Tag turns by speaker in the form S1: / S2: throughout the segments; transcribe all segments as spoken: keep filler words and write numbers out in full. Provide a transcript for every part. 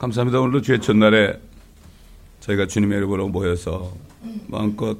S1: 감사합니다. 오늘도 주의 첫날에 저희가 주님의 이름으로 모여서 마음껏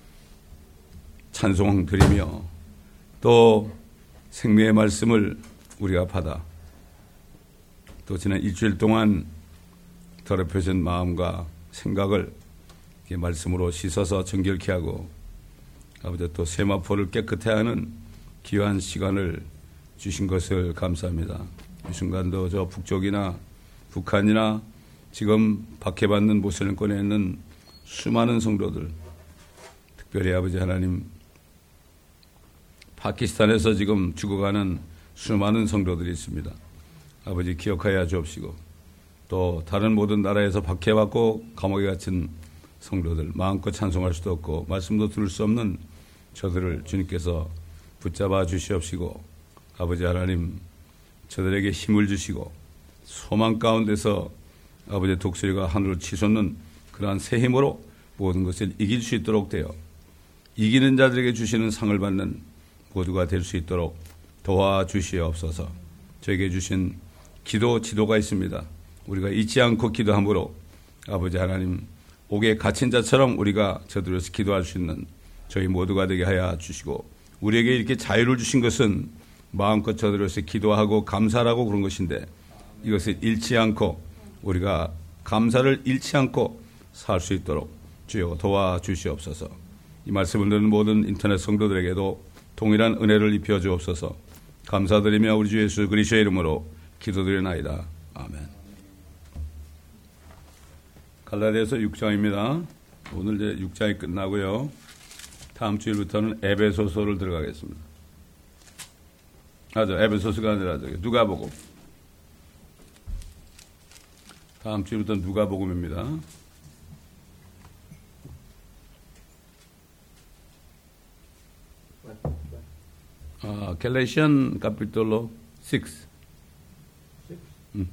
S1: 찬송 드리며 또 생명의 말씀을 우리가 받아 또 지난 일주일 동안 더럽혀진 마음과 생각을 말씀으로 씻어서 정결케 하고 아버지 또 세마포를 깨끗해 하는 귀한 시간을 주신 것을 감사합니다. 이 순간도 저 북쪽이나 북한이나 지금 박해받는 모슬림권에 있는 수많은 성도들, 특별히 아버지 하나님 파키스탄에서 지금 죽어가는 수많은 성도들이 있습니다. 아버지 기억하여 주옵시고 또 다른 모든 나라에서 박해받고 감옥에 갇힌 성도들 마음껏 찬송할 수도 없고 말씀도 들을 수 없는 저들을 주님께서 붙잡아 주시옵시고 아버지 하나님 저들에게 힘을 주시고 소망 가운데서 아버지의 독수리가 하늘을 치솟는 그러한 새 힘으로 모든 것을 이길 수 있도록 되어 이기는 자들에게 주시는 상을 받는 모두가 될 수 있도록 도와주시옵소서. 저에게 주신 기도 지도가 있습니다. 우리가 잊지 않고 기도함으로 아버지 하나님 옥에 갇힌 자처럼 우리가 저들에서 기도할 수 있는 저희 모두가 되게 하여 주시고 우리에게 이렇게 자유를 주신 것은 마음껏 저들에서 기도하고 감사하고 그런 것인데 이것을 잃지 않고 우리가 감사를 잃지 않고 살 수 있도록 주여 도와주시옵소서. 이 말씀을 듣는 모든 인터넷 성도들에게도 동일한 은혜를 입혀 주옵소서. 감사드리며 우리 주 예수 그리스도의 이름으로 기도드리나이다. 아멘. 갈라디아서 육 장입니다. 오늘 이제 육 장이 끝나고요. 다음 주일부터는 에베소서를 들어가겠습니다. 아, 저 에베소서가 아니라 저기 누가복음. 다음 주부터 누가복음입니다. 아, 갤레시안 카피톨로 육. 음.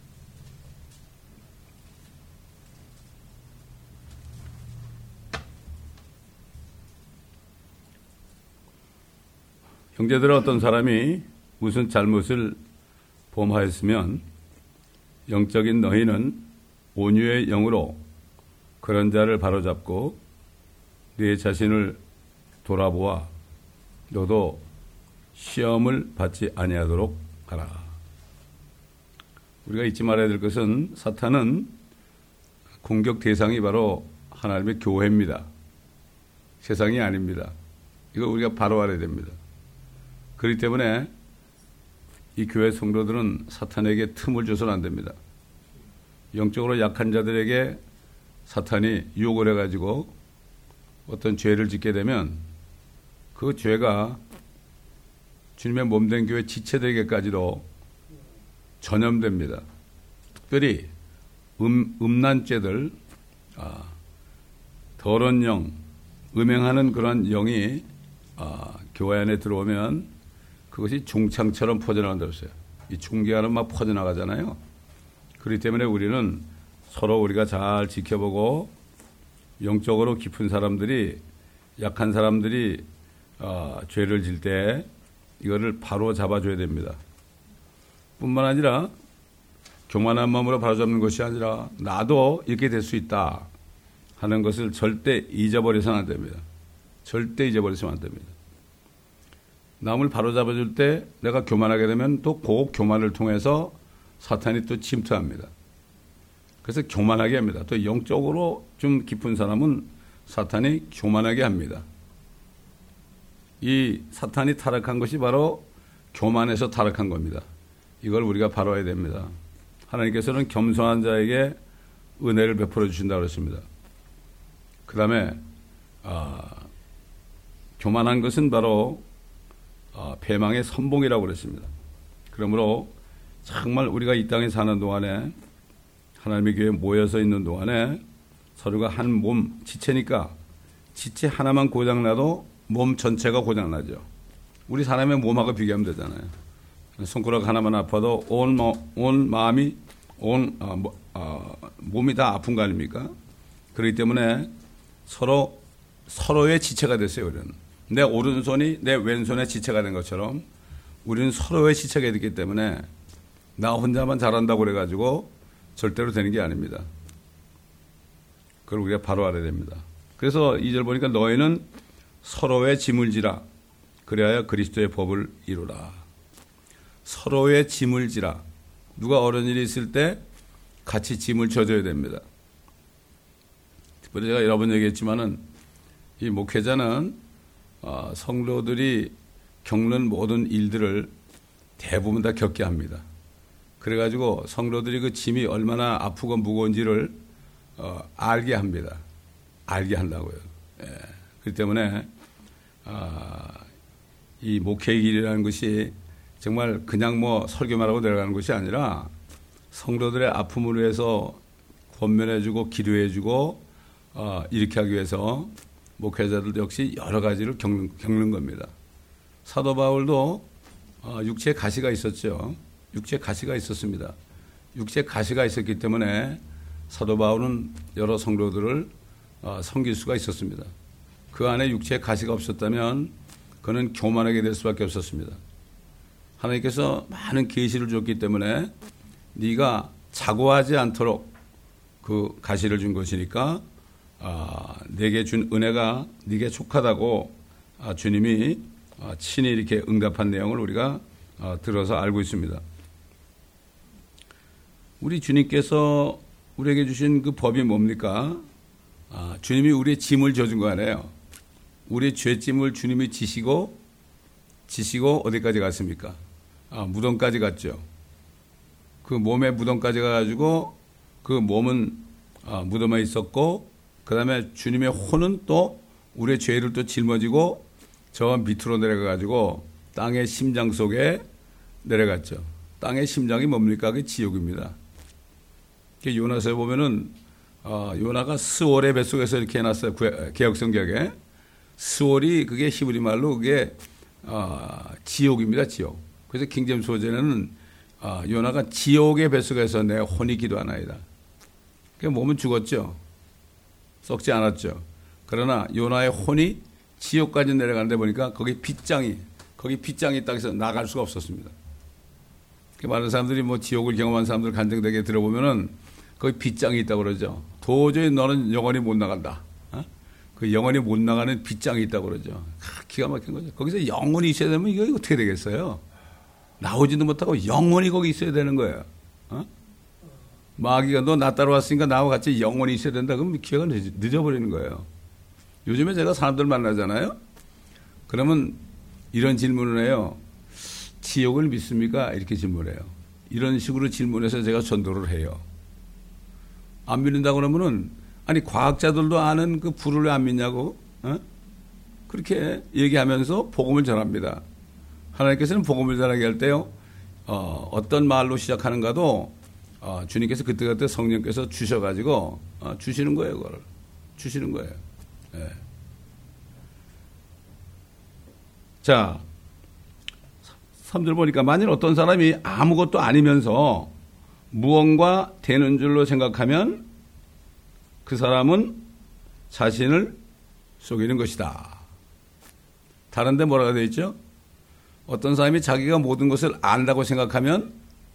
S1: 형제들은 어떤 사람이 무슨 잘못을 범하였으면 영적인 너희는 온유의 영으로 그런 자를 바로잡고 네 자신을 돌아보아 너도 시험을 받지 아니하도록 하라. 우리가 잊지 말아야 될 것은 사탄은 공격 대상이 바로 하나님의 교회입니다. 세상이 아닙니다. 이거 우리가 바로 알아야 됩니다. 그렇기 때문에 이 교회 성도들은 사탄에게 틈을 줘서는 안 됩니다. 영적으로 약한 자들에게 사탄이 유혹을 해가지고 어떤 죄를 짓게 되면 그 죄가 주님의 몸된 교회 지체들에게까지도 전염됩니다. 특별히 음, 음란죄들, 아, 더러운 영, 음행하는 그런 영이 아, 교회 안에 들어오면 그것이 중창처럼 퍼져나간다고 했어요. 이 중계하는 막 퍼져나가잖아요. 그렇기 때문에 우리는 서로 우리가 잘 지켜보고 영적으로 깊은 사람들이 약한 사람들이 어, 죄를 질 때 이거를 바로 잡아줘야 됩니다. 뿐만 아니라 교만한 마음으로 바로잡는 것이 아니라 나도 이렇게 될 수 있다 하는 것을 절대 잊어버려서는 안 됩니다. 절대 잊어버리시면 안 됩니다. 남을 바로잡아줄 때 내가 교만하게 되면 또 그 교만을 통해서 사탄이 또 침투합니다. 그래서 교만하게 합니다. 또 영적으로 좀 깊은 사람은 사탄이 교만하게 합니다. 이 사탄이 타락한 것이 바로 교만에서 타락한 겁니다. 이걸 우리가 바로해야 됩니다. 하나님께서는 겸손한 자에게 은혜를 베풀어 주신다고 그랬습니다. 그 다음에 아, 교만한 것은 바로 아, 패망의 선봉이라고 그랬습니다. 그러므로 정말 우리가 이 땅에 사는 동안에 하나님의 교회에 모여서 있는 동안에 서로가 한 몸 지체니까 지체 하나만 고장나도 몸 전체가 고장나죠. 우리 사람의 몸하고 비교하면 되잖아요. 손가락 하나만 아파도 온, 온 마음이 온 어, 뭐, 어, 몸이 다 아픈 거 아닙니까? 그렇기 때문에 서로 서로의 지체가 됐어요. 우리는 내 오른손이 내 왼손의 지체가 된 것처럼 우리는 서로의 지체가 됐기 때문에 나 혼자만 잘한다고 그래가지고 절대로 되는 게 아닙니다. 그걸 우리가 바로 알아야 됩니다. 그래서 이 절 보니까 너희는 서로의 짐을 지라 그래야 그리스도의 법을 이루라. 서로의 짐을 지라. 누가 어려운 일이 있을 때 같이 짐을 져줘야 됩니다. 특별히 제가 여러 번 얘기했지만은 이 목회자는 어, 성도들이 겪는 모든 일들을 대부분 다 겪게 합니다. 그래가지고 성도들이 그 짐이 얼마나 아프고 무거운지를 어, 알게 합니다. 알게 한다고요. 예. 그렇기 때문에 아, 이 목회의 길이라는 것이 정말 그냥 뭐 설교만 하고 내려가는 것이 아니라 성도들의 아픔을 위해서 권면해주고 기도해주고 어, 이렇게 하기 위해서 목회자들도 역시 여러 가지를 겪는, 겪는 겁니다. 사도 바울도 어, 육체에 가시가 있었죠. 육체에 가시가 있었습니다. 육체에 가시가 있었기 때문에 사도 바울은 여러 성도들을 어, 섬길 수가 있었습니다. 그 안에 육체에 가시가 없었다면 그는 교만하게 될 수밖에 없었습니다. 하나님께서 많은 계시를 줬기 때문에 네가 자고하지 않도록 그 가시를 준 것이니까 아, 내게 준 은혜가 네게 족하다고 아, 주님이 아, 친히 이렇게 응답한 내용을 우리가 아, 들어서 알고 있습니다. 우리 주님께서 우리에게 주신 그 법이 뭡니까? 아, 주님이 우리의 짐을 져준 거 아니에요. 우리의 죄짐을 주님이 지시고 지시고 어디까지 갔습니까? 아, 무덤까지 갔죠. 그 몸에 무덤까지 가가지고 그 몸은 아, 무덤에 있었고 그 다음에 주님의 혼은 또 우리의 죄를 또 짊어지고 저 밑으로 내려가가지고 땅의 심장 속에 내려갔죠. 땅의 심장이 뭡니까? 그게 지옥입니다. 요나서에 보면은 어, 요나가 스월의 뱃속에서 이렇게 해놨어요. 개혁성경에 스월이 그게 히브리 말로 그게 어, 지옥입니다. 지옥. 그래서 킹제임스 소제는 어, 요나가 지옥의 뱃속에서 내 혼이 기도하나이다. 그 몸은 죽었죠. 썩지 않았죠. 그러나 요나의 혼이 지옥까지 내려가는데 보니까 거기 빗장이 거기 빗장이 딱 해서 나갈 수가 없었습니다. 많은 사람들이 뭐 지옥을 경험한 사람들 간증되게 들어보면은 거기 빗장이 있다고 그러죠. 도저히 너는 영원히 못 나간다. 어? 그 영원히 못 나가는 빗장이 있다고 그러죠. 아, 기가 막힌 거죠. 거기서 영원히 있어야 되면 이거 어떻게 되겠어요? 나오지도 못하고 영원히 거기 있어야 되는 거예요. 어? 마귀가 너 나 따라왔으니까 나와 같이 영원히 있어야 된다. 그러면 기회가 늦, 늦어버리는 거예요. 요즘에 제가 사람들 만나잖아요. 그러면 이런 질문을 해요. 지옥을 믿습니까? 이렇게 질문해요. 이런 식으로 질문해서 제가 전도를 해요. 안 믿는다고 그러면은 아니 과학자들도 아는 그 불을 왜 안 믿냐고 어? 그렇게 얘기하면서 복음을 전합니다. 하나님께서는 복음을 전하게 할 때요 어, 어떤 말로 시작하는가도 어, 주님께서 그때그때 성령께서 주셔가지고 어, 주시는 거예요. 그걸 주시는 거예요. 네. 자 삼 절 보니까 만일 어떤 사람이 아무것도 아니면서 무언가 되는 줄로 생각하면 그 사람은 자신을 속이는 것이다. 다른 데 뭐라고 되어 있죠? 어떤 사람이 자기가 모든 것을 안다고 생각하면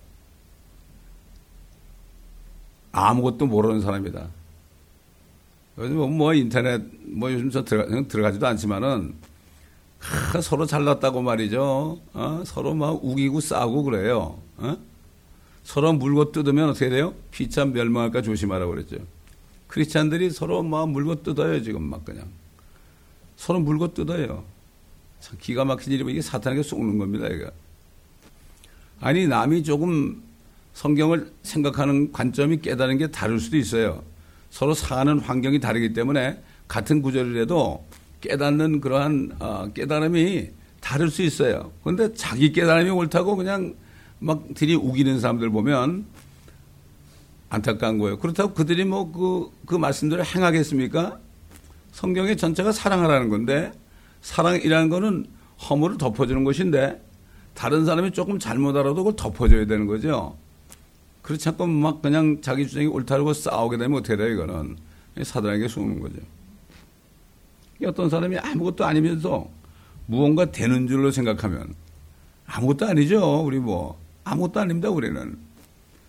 S1: 아무것도 모르는 사람이다. 요즘 뭐 인터넷 뭐 요즘 저 들어가, 들어가지도 않지만은 아, 서로 잘났다고 말이죠. 어? 서로 막 우기고 싸우고 그래요. 어? 서로 물고 뜯으면 어떻게 돼요? 피차 멸망할까 조심하라고 그랬죠. 크리스찬들이 서로 막 물고 뜯어요. 지금 막 그냥. 서로 물고 뜯어요. 참 기가 막힌 일이면 이게 사탄에게 쏘는 겁니다. 이거. 아니 남이 조금 성경을 생각하는 관점이 깨달은 게 다를 수도 있어요. 서로 사는 환경이 다르기 때문에 같은 구절이라도 깨닫는 그러한 어, 깨달음이 다를 수 있어요. 그런데 자기 깨달음이 옳다고 그냥 막 들이 우기는 사람들 보면 안타까운 거예요. 그렇다고 그들이 뭐 그, 그 말씀대로 행하겠습니까? 성경의 전체가 사랑하라는 건데 사랑이라는 거는 허물을 덮어주는 것인데 다른 사람이 조금 잘못 알아도 그걸 덮어줘야 되는 거죠. 그렇지 않고 막 그냥 자기 주장이 옳다고 싸우게 되면 어떻게 돼요? 이거는 사단에게 속는 거죠. 어떤 사람이 아무것도 아니면서 무언가 되는 줄로 생각하면 아무것도 아니죠. 우리 뭐 아무것도 아닙니다. 우리는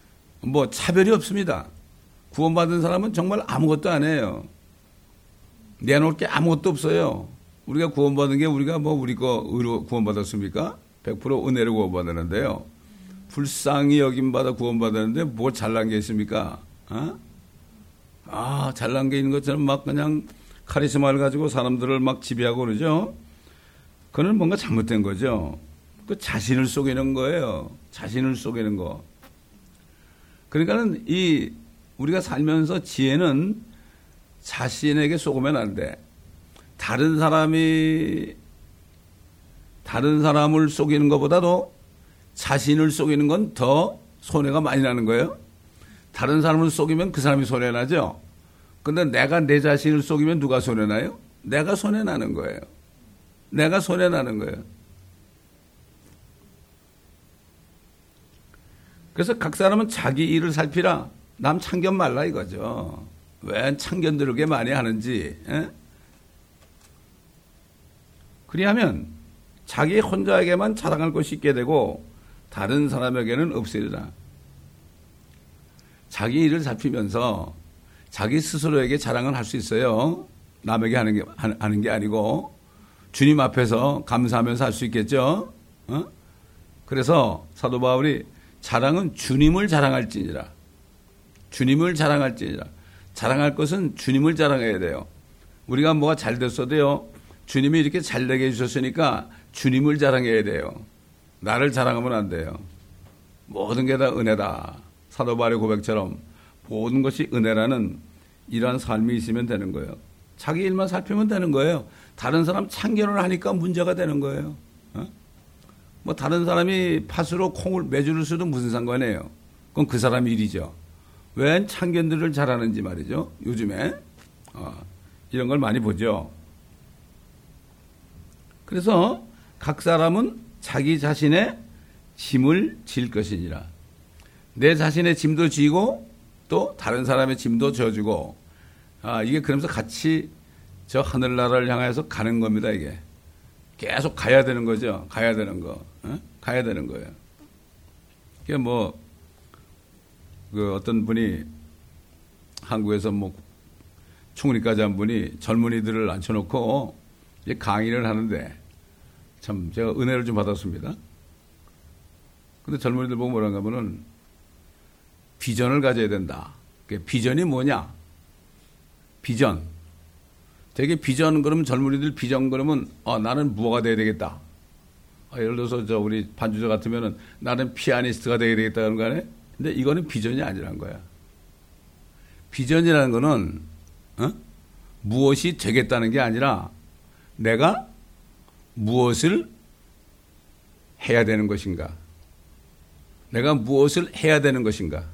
S1: 뭐 차별이 없습니다. 구원받은 사람은 정말 아무것도 안 해요. 내놓을 게 아무것도 없어요. 우리가 구원받은 게 우리가 뭐 우리 거 의로 구원받았습니까? 백 퍼센트 은혜로 구원받았는데요. 불쌍히 여김받아 구원받았는데 뭐 잘난 게 있습니까? 어? 아, 잘난 게 있는 것처럼 막 그냥 카리스마를 가지고 사람들을 막 지배하고 그러죠. 그건 뭔가 잘못된 거죠. 그 자신을 속이는 거예요. 자신을 속이는 거. 그러니까는 이 우리가 살면서 지혜는 자신에게 속으면 안 돼. 다른 사람이 다른 사람을 속이는 것보다도 자신을 속이는 건 더 손해가 많이 나는 거예요. 다른 사람을 속이면 그 사람이 손해나죠. 근데 내가 내 자신을 속이면 누가 손해나요? 내가 손해나는 거예요. 내가 손해나는 거예요. 그래서 각 사람은 자기 일을 살피라. 남 참견 말라 이거죠. 왜 참견 들게 많이 하는지. 에? 그리하면 자기 혼자에게만 자랑할 것이 있게 되고 다른 사람에게는 없으리라. 자기 일을 살피면서 자기 스스로에게 자랑을 할 수 있어요. 남에게 하는 게, 하는 게 아니고 주님 앞에서 감사하면서 할 수 있겠죠. 어? 그래서 사도 바울이 자랑은 주님을 자랑할지니라. 주님을 자랑할지니라. 자랑할 것은 주님을 자랑해야 돼요. 우리가 뭐가 잘 됐어도요. 주님이 이렇게 잘 되게 해주셨으니까 주님을 자랑해야 돼요. 나를 자랑하면 안 돼요. 모든 게 다 은혜다. 사도 바울의 고백처럼 모든 것이 은혜라는 이러한 삶이 있으면 되는 거예요. 자기 일만 살피면 되는 거예요. 다른 사람 참견을 하니까 문제가 되는 거예요. 어? 뭐 다른 사람이 팥으로 콩을 매주를 써도 무슨 상관이에요. 그건 그 사람 일이죠. 왜 참견들을 잘하는지 말이죠. 요즘에 어, 이런 걸 많이 보죠. 그래서 각 사람은 자기 자신의 짐을 질 것이니라. 내 자신의 짐도 지고 또 다른 사람의 짐도 져주고, 아, 이게 그러면서 같이 저 하늘나라를 향해서 가는 겁니다. 이게 계속 가야 되는 거죠. 가야 되는 거, 어? 가야 되는 거예요. 이게 뭐 그 어떤 분이 한국에서 뭐 총리까지 한 분이 젊은이들을 앉혀놓고 강의를 하는데 참 제가 은혜를 좀 받았습니다. 근데 젊은이들 보고 뭐라고 하면은 비전을 가져야 된다. 비전이 뭐냐? 비전. 되게 비전 그러면 젊은이들 비전 그러면 어, 나는 무엇가 돼야 되겠다. 아, 예를 들어서 저 우리 반주자 같으면은 나는 피아니스트가 돼야 되겠다 그런 거 아니에요? 근데 이거는 비전이 아니란 거야. 비전이라는 거는 어? 무엇이 되겠다는 게 아니라 내가 무엇을 해야 되는 것인가? 내가 무엇을 해야 되는 것인가?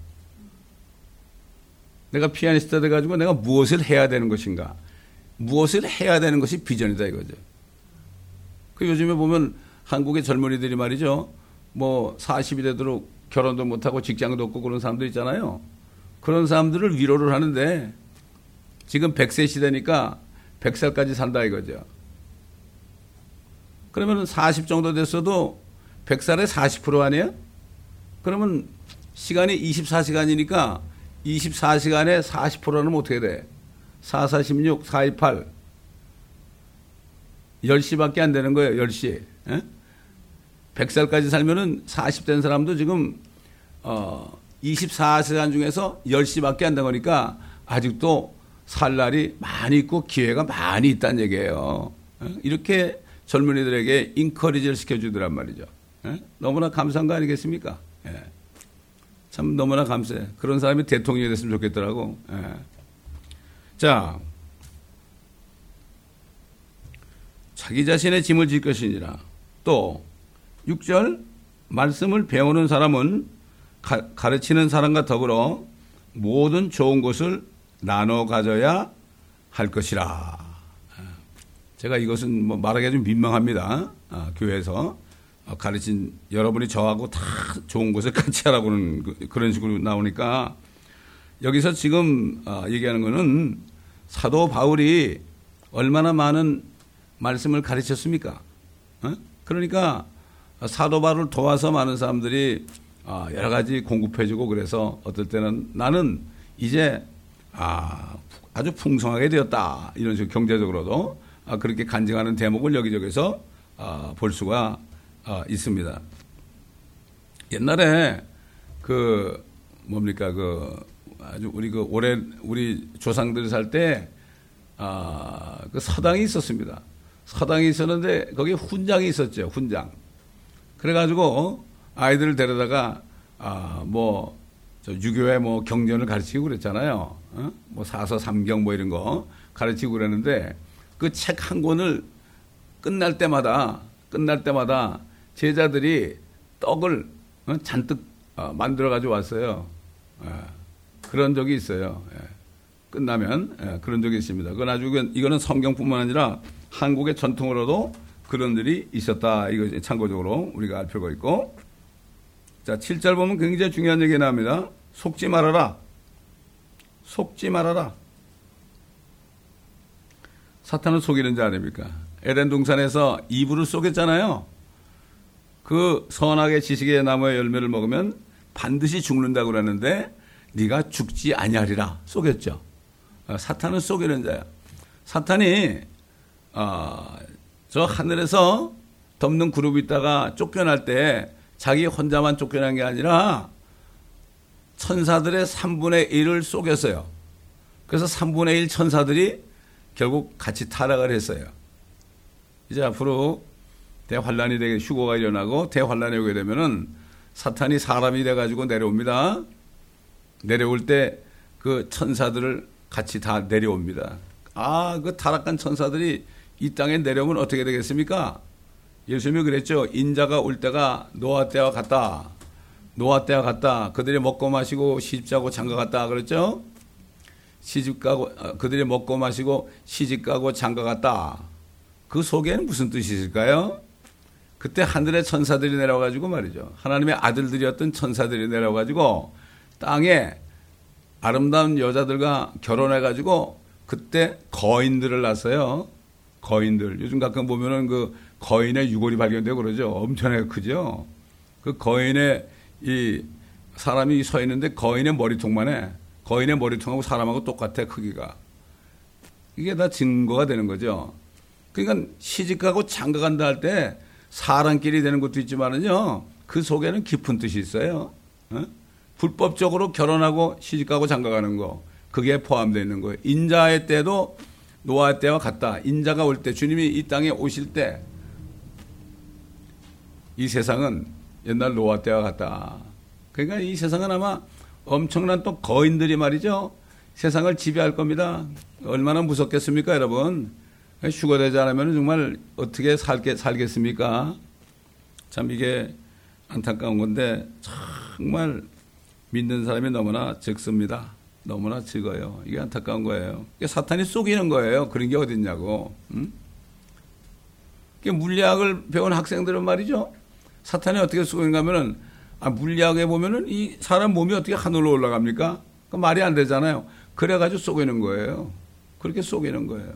S1: 내가 피아니스트가 돼가지고 내가 무엇을 해야 되는 것인가? 무엇을 해야 되는 것이 비전이다 이거죠. 그 요즘에 보면 한국의 젊은이들이 말이죠. 뭐 사십이 되도록 결혼도 못하고 직장도 없고 그런 사람들 있잖아요. 그런 사람들을 위로를 하는데 지금 백 세 시대니까 백 살까지 산다 이거죠. 그러면 사십 정도 됐어도 백 살에 사십 퍼센트 아니에요? 그러면 시간이 이십사 시간이니까 이십사 시간에 사십 퍼센트는 어떻게 돼? 사, 사, 십육, 사, 이, 팔. 열 시밖에 안 되는 거예요, 열 시. 에? 백 살까지 살면은 사십 된 사람도 지금, 어, 이십사 시간 중에서 열 시밖에 안 되니까 아직도 살 날이 많이 있고 기회가 많이 있다는 얘기예요. 에? 이렇게 젊은이들에게 인커리지를 시켜주더란 말이죠. 에? 너무나 감사한 거 아니겠습니까? 예. 참 너무나 감사해. 그런 사람이 대통령이 됐으면 좋겠더라고. 예. 자, 자기 자신의 짐을 질 것이니라. 또 육 절 말씀을 배우는 사람은 가, 가르치는 사람과 더불어 모든 좋은 것을 나눠 가져야 할 것이라. 제가 이것은 뭐 말하기가 좀 민망합니다. 아, 교회에서 가르친 여러분이 저하고 다 좋은 것을 같이 하라고는 그런 식으로 나오니까 여기서 지금 얘기하는 거는 사도 바울이 얼마나 많은 말씀을 가르쳤습니까? 어? 그러니까 사도 바울을 도와서 많은 사람들이 아, 여러 가지 공급해주고 그래서 어떨 때는 나는 이제 아, 아주 풍성하게 되었다. 이런 식으로 경제적으로도 아, 그렇게 간증하는 대목을 여기저기서 아, 볼 수가 아, 있습니다. 옛날에 그 뭡니까 그 아주 우리 그 오래 우리 조상들 살 때 아, 그 서당이 있었습니다. 서당이 있었는데 거기에 훈장이 있었죠. 훈장. 그래가지고 아이들을 데려다가 아, 뭐 저 유교의 뭐 경전을 가르치고 그랬잖아요. 어? 뭐 사서 삼경 뭐 이런 거 가르치고 그랬는데 그 책 한 권을 끝날 때마다 끝날 때마다 제자들이 떡을 어? 잔뜩 어, 만들어 가지고 왔어요. 예. 그런 적이 있어요. 예. 끝나면 예. 그런 적이 있습니다. 그건 아주 이거는 성경뿐만 아니라 한국의 전통으로도 그런 일이 있었다. 이거 참고적으로 우리가 알 필요가 있고. 자, 칠 절 보면 굉장히 중요한 얘기가 나옵니다. 속지 말아라. 속지 말아라. 사탄은 속이는 자 아닙니까? 에덴 동산에서 이브를 속였잖아요. 그 선악의 지식의 나무의 열매를 먹으면 반드시 죽는다고 그러는데 네가 죽지 아니하리라 속였죠. 사탄은 속이는 자야. 사탄이 어, 저 하늘에서 덮는 그룹이 있다가 쫓겨날 때 자기 혼자만 쫓겨난 게 아니라 천사들의 삼분의 일을 속였어요. 그래서 삼분의 일 천사들이 결국 같이 타락을 했어요. 이제 앞으로 대환란이 되게 휴거가 일어나고 대환란이 오게 되면은 사탄이 사람이 돼가지고 내려옵니다. 내려올 때 그 천사들을 같이 다 내려옵니다. 아, 그 타락한 천사들이 이 땅에 내려오면 어떻게 되겠습니까? 예수님이 그랬죠. 인자가 올 때가 노아 때와 같다. 노아 때와 같다. 그들이 먹고 마시고 시집가고 장가갔다. 그랬죠. 시집가고 그들이 먹고 마시고 시집가고 장가갔다. 그 속에는 무슨 뜻이 있을까요? 그때 하늘의 천사들이 내려와가지고 말이죠. 하나님의 아들들이었던 천사들이 내려와가지고 땅에 아름다운 여자들과 결혼해가지고 그때 거인들을 낳았어요. 거인들. 요즘 가끔 보면은 그 거인의 유골이 발견되고 그러죠. 엄청나게 크죠. 그 거인의 이 사람이 서 있는데 거인의 머리통만 해. 거인의 머리통하고 사람하고 똑같아, 크기가. 이게 다 증거가 되는 거죠. 그러니까 시집가고 장가간다 할 때 사람끼리 되는 것도 있지만은요, 그 속에는 깊은 뜻이 있어요. 어? 불법적으로 결혼하고 시집가고 장가가는 거, 그게 포함되어 있는 거예요. 인자의 때도 노아의 때와 같다. 인자가 올 때, 주님이 이 땅에 오실 때, 이 세상은 옛날 노아 때와 같다. 그러니까 이 세상은 아마 엄청난 또 거인들이 말이죠. 세상을 지배할 겁니다. 얼마나 무섭겠습니까, 여러분? 휴거되지 않으면 정말 어떻게 살게, 살겠습니까? 참 이게 안타까운 건데 정말 믿는 사람이 너무나 적습니다. 너무나 적어요. 이게 안타까운 거예요. 이게 사탄이 속이는 거예요. 그런 게 어딨냐고. 응? 물리학을 배운 학생들은 말이죠. 사탄이 어떻게 속이는가 하면은, 아, 물리학에 보면은 이 사람 몸이 어떻게 하늘로 올라갑니까? 그 말이 안 되잖아요. 그래가지고 속이는 거예요. 그렇게 속이는 거예요.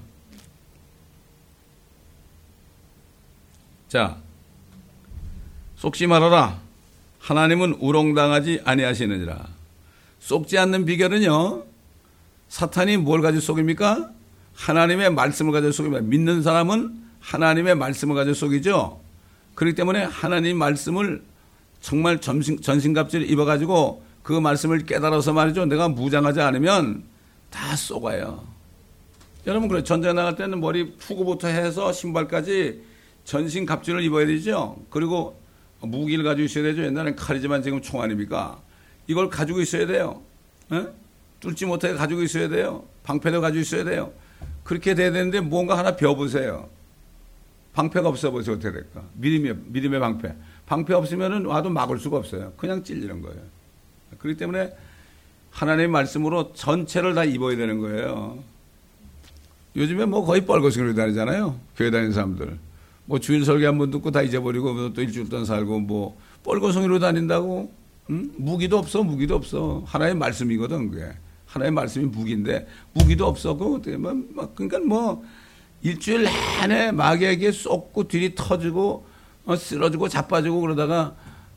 S1: 자, 속지 말아라. 하나님은 우롱당하지 아니하시느니라. 속지 않는 비결은요, 사탄이 뭘 가지고 속입니까? 하나님의 말씀을 가지고 속입니다. 믿는 사람은 하나님의 말씀을 가지고 속이죠. 그렇기 때문에 하나님 말씀을 정말 전신, 전신갑주를 입어가지고 그 말씀을 깨달아서 말이죠. 내가 무장하지 않으면 다 속아요. 여러분, 그래. 전쟁에 나갈 때는 머리 푸고부터 해서 신발까지 전신갑주를 입어야 되죠. 그리고 무기를 가지고 있어야 되죠. 옛날엔 칼이지만 지금 총 아닙니까? 이걸 가지고 있어야 돼요. 에? 뚫지 못하게 가지고 있어야 돼요. 방패도 가지고 있어야 돼요. 그렇게 돼야 되는데 뭔가 하나 배워보세요. 방패가 없어 보세요. 어떻게 될까? 믿음의, 믿음의 방패. 방패 없으면은 와도 막을 수가 없어요. 그냥 찔리는 거예요. 그렇기 때문에 하나님의 말씀으로 전체를 다 입어야 되는 거예요. 요즘에 뭐 거의 뻘거숭이로 다니잖아요. 교회 다니는 사람들. 뭐 주일 설교 한 번 듣고 다 잊어버리고 또 일주일 동안 살고 뭐 뻘거숭이로 다닌다고? 응? 무기도 없어. 무기도 없어. 하나의 말씀이거든. 그게. 하나의 말씀이 무기인데 무기도 없어. 그 어떻게 뭐, 그러니까 뭐 일주일 내내 마귀에게 쏟고 뒤리 터지고 어, 쓰러지고 자빠지고 그러다가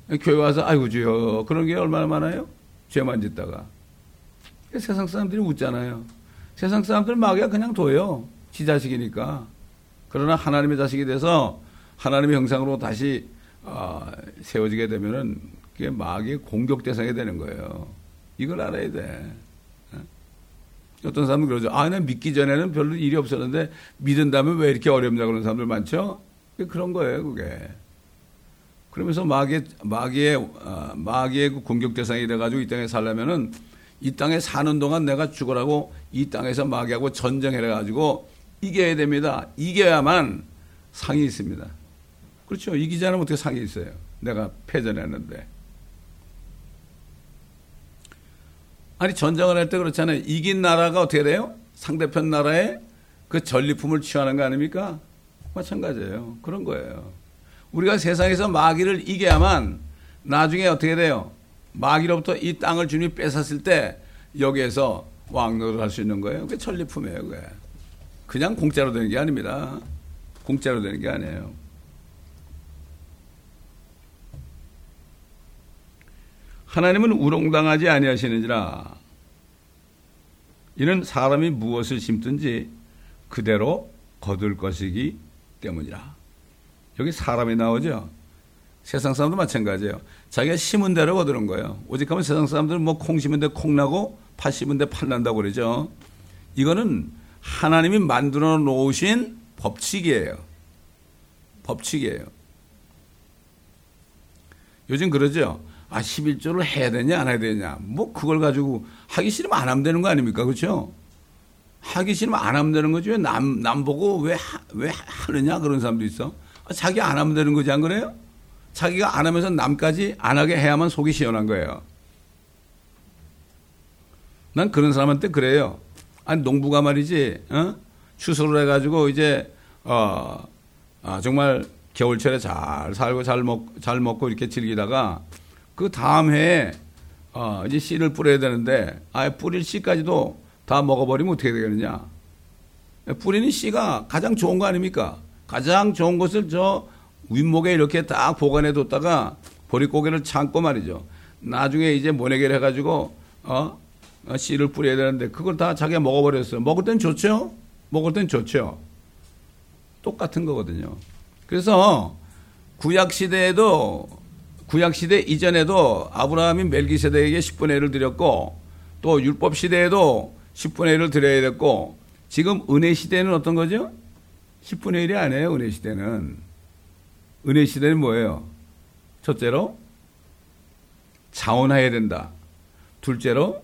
S1: 교회 와서 아이고 주여 그런 게 얼마나 많아요? 죄만 짓다가. 세상 사람들이 웃잖아요. 세상 사람들은 마귀가 그냥 둬요. 지 자식이니까. 그러나 하나님의 자식이 돼서 하나님의 형상으로 다시 어, 세워지게 되면은 그게 마귀의 공격 대상이 되는 거예요. 이걸 알아야 돼. 어떤 사람은 그러죠. 아, 난 믿기 전에는 별로 일이 없었는데 믿은 다음에 왜 이렇게 어렵냐 그런 사람들 많죠? 그런 거예요, 그게. 그러면서 마귀의, 마귀의, 어, 마귀의 그 공격 대상이 돼가지고 이 땅에 살려면은 이 땅에 사는 동안 내가 죽으라고 이 땅에서 마귀하고 전쟁해가지고 이겨야 됩니다. 이겨야만 상이 있습니다. 그렇죠. 이기지 않으면 어떻게 상이 있어요? 내가 패전했는데. 아니, 전쟁을 할 때 그렇잖아요. 이긴 나라가 어떻게 돼요? 상대편 나라에 그 전리품을 취하는 거 아닙니까? 마찬가지예요. 그런 거예요. 우리가 세상에서 마귀를 이겨야만 나중에 어떻게 돼요? 마귀로부터 이 땅을 주님이 뺏었을 때 여기에서 왕노를 할 수 있는 거예요. 그게 전리품이에요. 그게. 그냥 공짜로 되는 게 아닙니다. 공짜로 되는 게 아니에요. 하나님은 우롱당하지 아니하시는지라 이는 사람이 무엇을 심든지 그대로 거둘 것이기 때문이라. 여기 사람이 나오죠. 세상 사람도 마찬가지예요. 자기가 심은 대로 거두는 거예요. 오직 하면 세상 사람들은 뭐 콩 심은 데 콩 나고 팥 심은 데 팥 난다고 그러죠. 이거는 하나님이 만들어 놓으신 법칙이에요. 법칙이에요. 요즘 그러죠. 아, 십일조를 해야 되냐, 안 해야 되냐. 뭐, 그걸 가지고 하기 싫으면 안 하면 되는 거 아닙니까? 그렇죠? 하기 싫으면 안 하면 되는 거지. 왜 남, 남 보고 왜, 하, 왜 하느냐? 그런 사람도 있어. 아, 자기 안 하면 되는 거지, 안 그래요? 자기가 안 하면서 남까지 안 하게 해야만 속이 시원한 거예요. 난 그런 사람한테 그래요. 아니, 농부가 말이지, 어? 추수를 해가지고 이제, 어, 아, 정말 겨울철에 잘 살고 잘 먹, 잘 먹고 이렇게 즐기다가 그 다음 해에, 어, 이제 씨를 뿌려야 되는데, 아예 뿌릴 씨까지도 다 먹어버리면 어떻게 되겠느냐. 뿌리는 씨가 가장 좋은 거 아닙니까? 가장 좋은 것을 저 윗목에 이렇게 딱 보관해 뒀다가 보릿고개를 참고 말이죠. 나중에 이제 모내기를 해가지고, 어, 어, 씨를 뿌려야 되는데, 그걸 다 자기가 먹어버렸어요. 먹을 땐 좋죠? 먹을 땐 좋죠? 똑같은 거거든요. 그래서 구약시대에도 구약시대 이전에도 아브라함이 멜기세덱에게 십분의 일을 드렸고 또 율법시대에도 십분의 일을 드려야 됐고 지금 은혜시대는 어떤 거죠? 십분의 일이 아니에요. 은혜시대는. 은혜시대는 뭐예요? 첫째로 자원해야 된다. 둘째로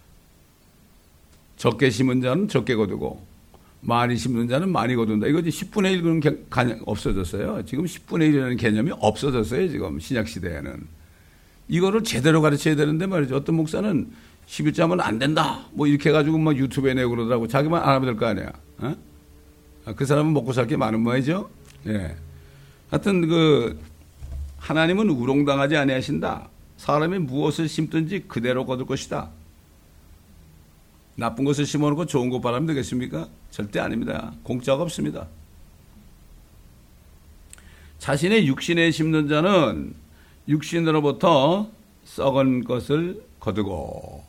S1: 적게 심은 자는 적게 거두고 많이 심는 자는 많이 거둔다. 이거 이제 십분의 일 그런 개념 없어졌어요. 지금 십분의 일이라는 개념이 없어졌어요. 지금 신약시대에는. 이거를 제대로 가르쳐야 되는데 말이죠. 어떤 목사는 십일조 하면 안 된다. 뭐 이렇게 해가지고 막 유튜브에 내고 그러더라고. 자기만 안 하면 될 거 아니야. 어? 그 사람은 먹고 살 게 많은 모양이죠. 예. 하여튼 그 하나님은 우롱당하지 아니하신다. 사람이 무엇을 심든지 그대로 거둘 것이다. 나쁜 것을 심어놓고 좋은 것 바라면 되겠습니까? 절대 아닙니다. 공짜가 없습니다. 자신의 육신에 심는 자는 육신으로부터 썩은 것을 거두고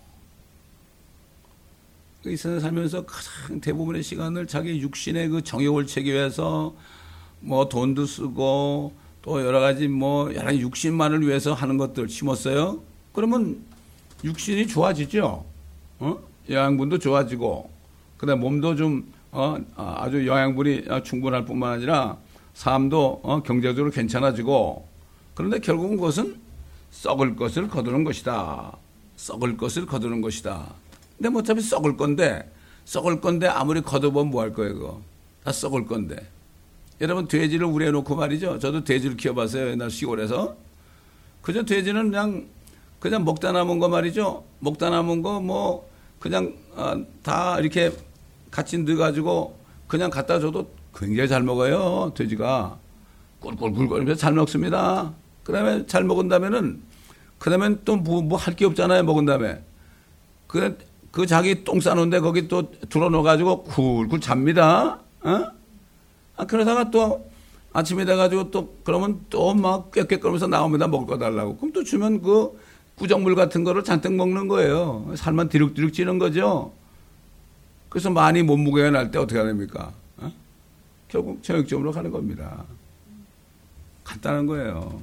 S1: 이 세상에 살면서 가장 대부분의 시간을 자기 육신의 그 정욕을 채기 위해서 뭐 돈도 쓰고 또 여러 가지 뭐 여러 육신만을 위해서 하는 것들 심었어요. 그러면 육신이 좋아지죠. 어? 영양분도 좋아지고, 그다음 몸도 좀 어, 아주 영양분이 충분할 뿐만 아니라 삶도 어, 경제적으로 괜찮아지고. 그런데 결국은 그것은 썩을 것을 거두는 것이다. 썩을 것을 거두는 것이다. 근데 뭐 어차피 썩을 건데, 썩을 건데 아무리 거두면 뭐 할 거예요, 그거. 다 썩을 건데. 여러분 돼지를 우려놓고 말이죠. 저도 돼지를 키워봤어요, 옛날 시골에서. 그저 돼지는 그냥 그냥 먹다 남은 거 말이죠. 먹다 남은 거 뭐 그냥 어, 다 이렇게 같이 넣어가지고 그냥 갖다 줘도 굉장히 잘 먹어요. 돼지가 꿀꿀꿀꿀면서 잘 먹습니다. 그다음에 잘 먹은 다음에는 그다음에 또 뭐 뭐 할 게 없잖아요. 먹은 다음에 그, 그 자기 똥 싸놓은데 거기 또 들어 넣어가지고 굴굴 잡니다. 어? 아, 그러다가 또 아침에 돼가지고 또 그러면 또 막 꽥꽥거리면서 나옵니다. 먹을 거 달라고. 그럼 또 주면 그 구정물 같은 거를 잔뜩 먹는 거예요. 살만 디룩디룩 찌는 거죠. 그래서 많이 몸무게가 날 때 어떻게 해야 됩니까? 어? 결국 정육점으로 가는 겁니다. 간단한 거예요.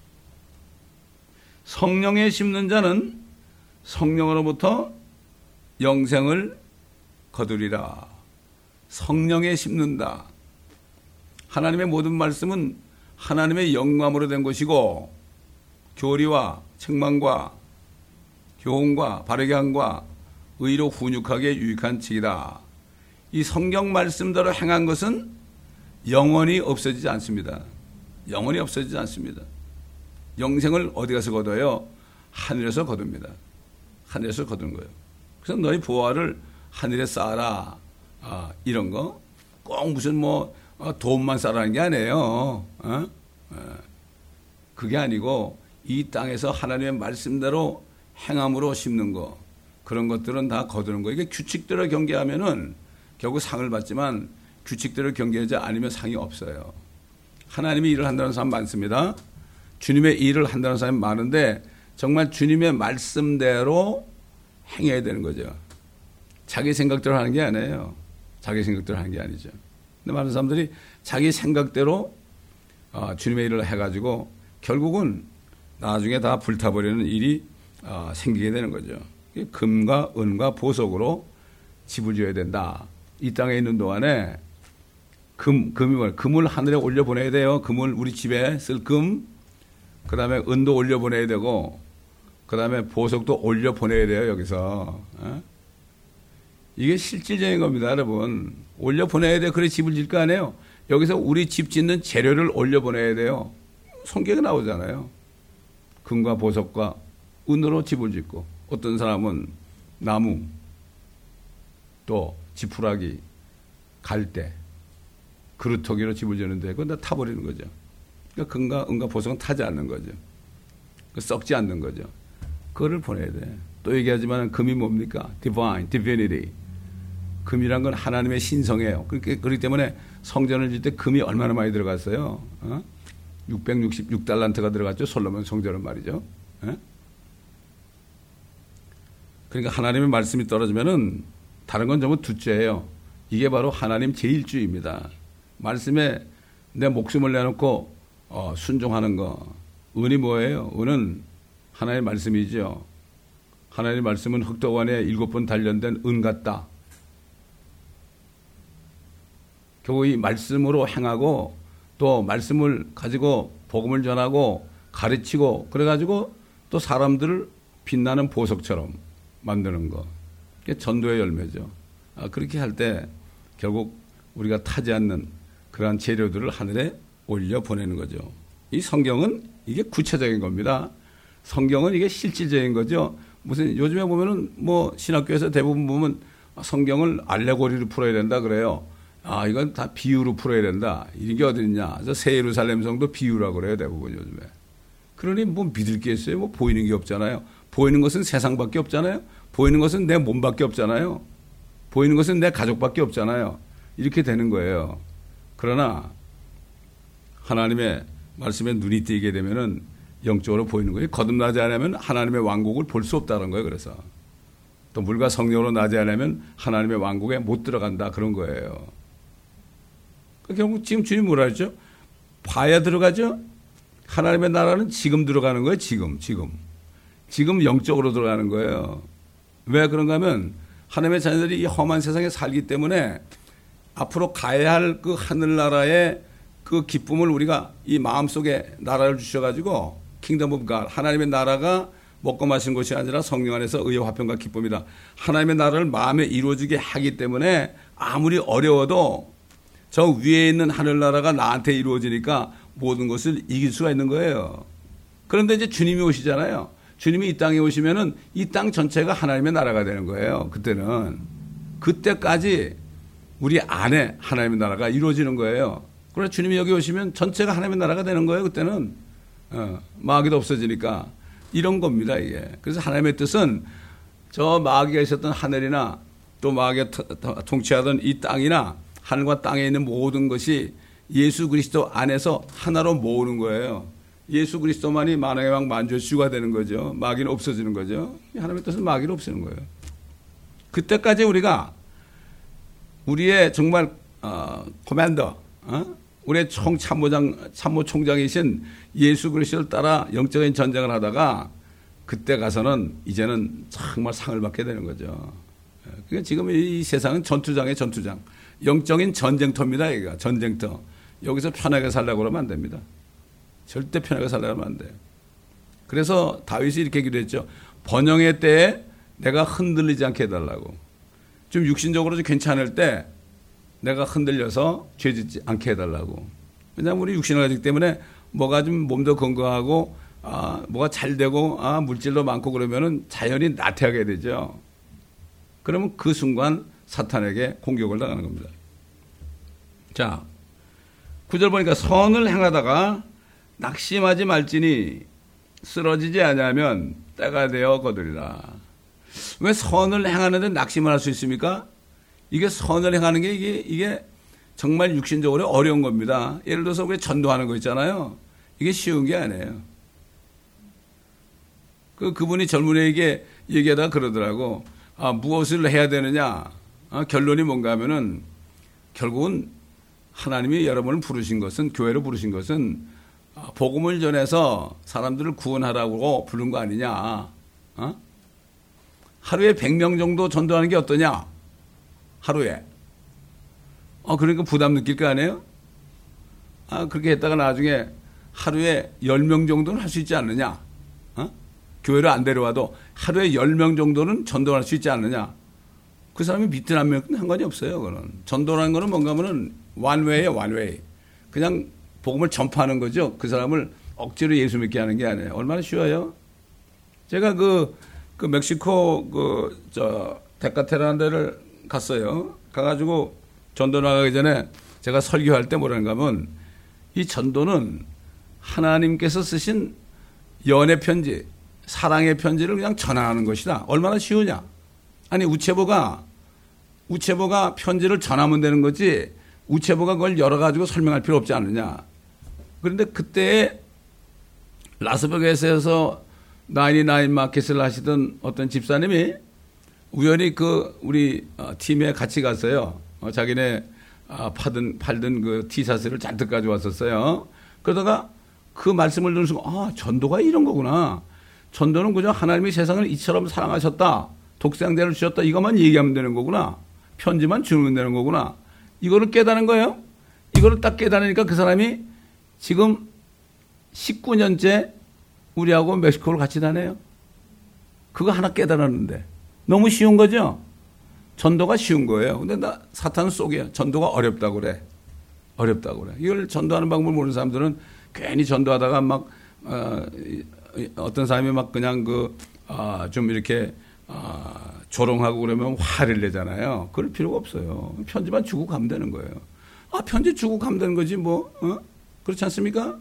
S1: 성령에 심는 자는 성령으로부터 영생을 거두리라. 성령에 심는다. 하나님의 모든 말씀은 하나님의 영감으로 된 것이고 교리와 책망과 교훈과 바르게 함과 의로 훈육하게 유익한 책이다. 이 성경 말씀대로 행한 것은 영원히 없어지지 않습니다. 영원히 없어지지 않습니다. 영생을 어디 가서 거둬요? 하늘에서 거둡니다. 하늘에서 거두는 거예요. 그래서 너희 보화를 하늘에 쌓아라. 아, 이런 거 꼭 무슨 뭐 돈만 쌓으라는 게 아니에요. 어? 어. 그게 아니고 이 땅에서 하나님의 말씀대로 행함으로 심는 거, 그런 것들은 다 거두는 거. 이게 규칙대로 경계하면은 결국 상을 받지만 규칙대로 경계하지 않으면 상이 없어요. 하나님이 일을 한다는 사람 많습니다. 주님의 일을 한다는 사람이 많은데 정말 주님의 말씀대로 행해야 되는 거죠. 자기 생각대로 하는 게 아니에요. 자기 생각대로 하는 게 아니죠. 근데 많은 사람들이 자기 생각대로 주님의 일을 해가지고 결국은 나중에 다 불타버리는 일이 생기게 되는 거죠. 금과 은과 보석으로 집을 지어야 된다. 이 땅에 있는 동안에 금, 금이 뭘, 금을 하늘에 올려보내야 돼요. 금을 우리 집에 쓸 금, 그 다음에 은도 올려보내야 되고, 그 다음에 보석도 올려보내야 돼요, 여기서. 어? 이게 실질적인 겁니다, 여러분. 올려보내야 돼요. 그래 집을 질 거 아니에요. 여기서 우리 집 짓는 재료를 올려보내야 돼요. 성경에 나오잖아요. 금과 보석과 은으로 집을 짓고, 어떤 사람은 나무, 또 지푸라기, 갈대, 그루터기로 집을 지는데 그건 다 타버리는 거죠. 그러니까 금과 은과 보석은 타지 않는 거죠. 썩지 않는 거죠. 그거를 보내야 돼. 또 얘기하지만 금이 뭡니까? Divine, Divinity. 금이란 건 하나님의 신성이에요. 그렇기, 그렇기 때문에 성전을 질 때 금이 얼마나 많이 들어갔어요? 어? 육백육십육 달란트가 들어갔죠. 솔로몬 성전은 말이죠. 어? 그러니까 하나님의 말씀이 떨어지면은 다른 건 전부 둘째예요. 이게 바로 하나님 제일주의입니다. 말씀에 내 목숨을 내놓고 어, 순종하는 거. 은이 뭐예요? 은은 하나님의 말씀이죠. 하나님의 말씀은 흑도관에 일곱 번 단련된 은 같다. 결국 이 말씀으로 행하고 또 말씀을 가지고 복음을 전하고 가르치고 그래가지고 또 사람들을 빛나는 보석처럼 만드는 거. 그게 전도의 열매죠. 아, 그렇게 할 때 결국 우리가 타지 않는 그러한 재료들을 하늘에 올려 보내는 거죠. 이 성경은 이게 구체적인 겁니다. 성경은 이게 실질적인 거죠. 무슨 요즘에 보면은 뭐 신학교에서 대부분 보면 성경을 알레고리로 풀어야 된다 그래요. 아, 이건 다 비유로 풀어야 된다. 이런 게 어디 있냐. 저 새 예루살렘 성도 비유라고 그래요, 대부분 요즘에. 그러니 뭐 믿을 게 있어요? 뭐 보이는 게 없잖아요. 보이는 것은 세상밖에 없잖아요. 보이는 것은 내 몸밖에 없잖아요. 보이는 것은 내 가족밖에 없잖아요. 이렇게 되는 거예요. 그러나 하나님의 말씀에 눈이 띄게 되면은 영적으로 보이는 거예요. 거듭나지 않으면 하나님의 왕국을 볼 수 없다는 거예요. 그래서 또 물과 성령으로 나지 않으면 하나님의 왕국에 못 들어간다 그런 거예요. 결국 지금 주님 뭐라 했죠? 봐야 들어가죠? 하나님의 나라는 지금 들어가는 거예요. 지금, 지금. 지금 영적으로 들어가는 거예요. 왜 그런가 하면 하나님의 자녀들이 이 험한 세상에 살기 때문에 앞으로 가야 할 그 하늘나라의 그 기쁨을 우리가 이 마음속에 나라를 주셔가지고 킹덤 오브 갓, 하나님의 나라가 먹고 마시는 것이 아니라 성령 안에서 의와 화평과 기쁨이다. 하나님의 나라를 마음에 이루어지게 하기 때문에 아무리 어려워도 저 위에 있는 하늘나라가 나한테 이루어지니까 모든 것을 이길 수가 있는 거예요. 그런데 이제 주님이 오시잖아요. 주님이 이 땅에 오시면은 이 땅 전체가 하나님의 나라가 되는 거예요. 그때는. 그때까지 우리 안에 하나님의 나라가 이루어지는 거예요. 그러나 주님이 여기 오시면 전체가 하나님의 나라가 되는 거예요. 그때는. 어, 마귀도 없어지니까. 이런 겁니다, 이게. 그래서 하나님의 뜻은 저 마귀가 있었던 하늘이나 또 마귀가 통치하던 이 땅이나 하늘과 땅에 있는 모든 것이 예수 그리스도 안에서 하나로 모으는 거예요. 예수 그리스도만이 만왕의 왕 만주주가 되는 거죠. 마귀는 없어지는 거죠. 하나님의 뜻은 마귀를 없애는 거예요. 그때까지 우리가 우리의 정말 어, 코맨더, 어? 우리의 총참모장, 참모총장이신 예수 그리스도를 따라 영적인 전쟁을 하다가 그때 가서는 이제는 정말 상을 받게 되는 거죠. 그러니까 지금 이 세상은 전투장의 전투장, 영적인 전쟁터입니다. 여기가 전쟁터. 여기서 편하게 살려고 그러면 안 됩니다. 절대 편하게 살려고 하면 안 돼요. 그래서 다윗이 이렇게 기도했죠. 번영의 때에 내가 흔들리지 않게 해달라고. 좀 육신적으로 좀 괜찮을 때 내가 흔들려서 죄짓지 않게 해달라고. 왜냐하면 우리 육신을 가지기 때문에 뭐가 좀 몸도 건강하고 아, 뭐가 잘 되고 아, 물질도 많고 그러면은 자연히 나태하게 되죠. 그러면 그 순간 사탄에게 공격을 당하는 겁니다. 자, 구 절 보니까 선을 행하다가 낙심하지 말지니 쓰러지지 아니하면 때가 되어 거두리라. 왜 선을 행하는데 낙심을 할 수 있습니까? 이게 선을 행하는 게 이게, 이게 정말 육신적으로 어려운 겁니다. 예를 들어서 우리 전도하는 거 있잖아요. 이게 쉬운 게 아니에요. 그, 그분이 젊은이에게 얘기하다가 그러더라고. 아, 무엇을 해야 되느냐? 아, 결론이 뭔가 하면은 결국은 하나님이 여러분을 부르신 것은, 교회로 부르신 것은 복음을 전해서 사람들을 구원하라고 부른 거 아니냐. 어? 하루에 백 명 정도 전도하는 게 어떠냐? 하루에. 어, 그러니까 부담 느낄 거 아니에요? 아, 그렇게 했다가 나중에 하루에 열 명 정도는 할 수 있지 않느냐? 어? 교회를 안 데려와도 하루에 열 명 정도는 전도할 수 있지 않느냐? 그 사람이 밑에 한 명은 상관이 없어요, 그거는. 전도라는 거는 뭔가 하면은 완웨이예요, 완웨이. 그냥 복음을 전파하는 거죠. 그 사람을 억지로 예수 믿게 하는 게 아니에요. 얼마나 쉬워요? 제가 그, 그 멕시코 그, 저, 데카테라는 데를 갔어요. 가가지고 전도 나가기 전에 제가 설교할 때 뭐라는가 하면 이 전도는 하나님께서 쓰신 연애 편지, 사랑의 편지를 그냥 전하는 것이다. 얼마나 쉬우냐? 아니, 우체부가, 우체부가 편지를 전하면 되는 거지, 우체부가 그걸 열어가지고 설명할 필요 없지 않느냐. 그런데 그때 라스베가스에서 나인티나인 마켓을 하시던 어떤 집사님이 우연히 그 우리 팀에 같이 갔어요. 자기네 파든, 팔던 그 티셔츠를 잔뜩 가져왔었어요. 그러다가 그 말씀을 듣는 순간, 아, 전도가 이런 거구나. 전도는 그저 하나님이 세상을 이처럼 사랑하셨다. 독생자를 주셨다. 이것만 얘기하면 되는 거구나. 편지만 주면 되는 거구나. 이거를 깨달은 거예요. 이거를 딱 깨달으니까 그 사람이 지금 십구 년째 우리하고 멕시코를 같이 다녀요. 그거 하나 깨달았는데. 너무 쉬운 거죠? 전도가 쉬운 거예요. 근데 나 사탄은 속이야. 전도가 어렵다고 그래. 어렵다고 그래. 이걸 전도하는 방법을 모르는 사람들은 괜히 전도하다가 막, 어, 어떤 사람이 막 그냥 그, 아, 좀 이렇게, 아, 조롱하고 그러면 화를 내잖아요. 그럴 필요가 없어요. 편지만 주고 가면 되는 거예요. 아, 편지 주고 가면 되는 거지, 뭐, 어? 그렇지 않습니까?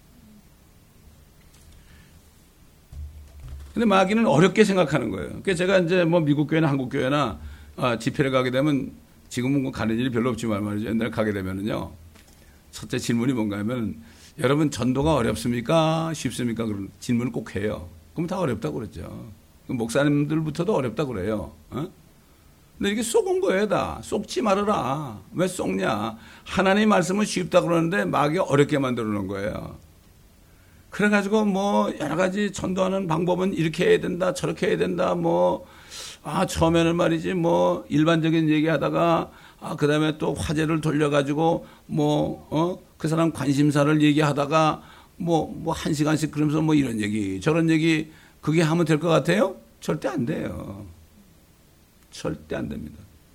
S1: 근데 마귀는 어렵게 생각하는 거예요. 그러니까 제가 이제 뭐 미국 교회나 한국 교회나 아, 집회를 가게 되면 지금은 뭐 가는 일이 별로 없지만 말이죠. 옛날에 가게 되면은요. 첫째 질문이 뭔가 하면 여러분 전도가 어렵습니까? 쉽습니까? 그런 질문을 꼭 해요. 그럼 다 어렵다고 그러죠. 목사님들부터도 어렵다고 그래요. 어? 근데 이게 속은 거예요, 다. 속지 말아라. 왜 속냐? 하나님 말씀은 쉽다고 그러는데 마귀가 어렵게 만들어 놓은 거예요. 그래가지고 뭐 여러 가지 전도하는 방법은 이렇게 해야 된다, 저렇게 해야 된다, 뭐, 아, 처음에는 말이지, 뭐, 일반적인 얘기 하다가, 아, 그 다음에 또 화제를 돌려가지고, 뭐, 어, 그 사람 관심사를 얘기하다가, 뭐, 뭐, 한 시간씩 그러면서 뭐 이런 얘기, 저런 얘기, 그게 하면 될 것 같아요? 절대 안 돼요. 절대 안 됩니다.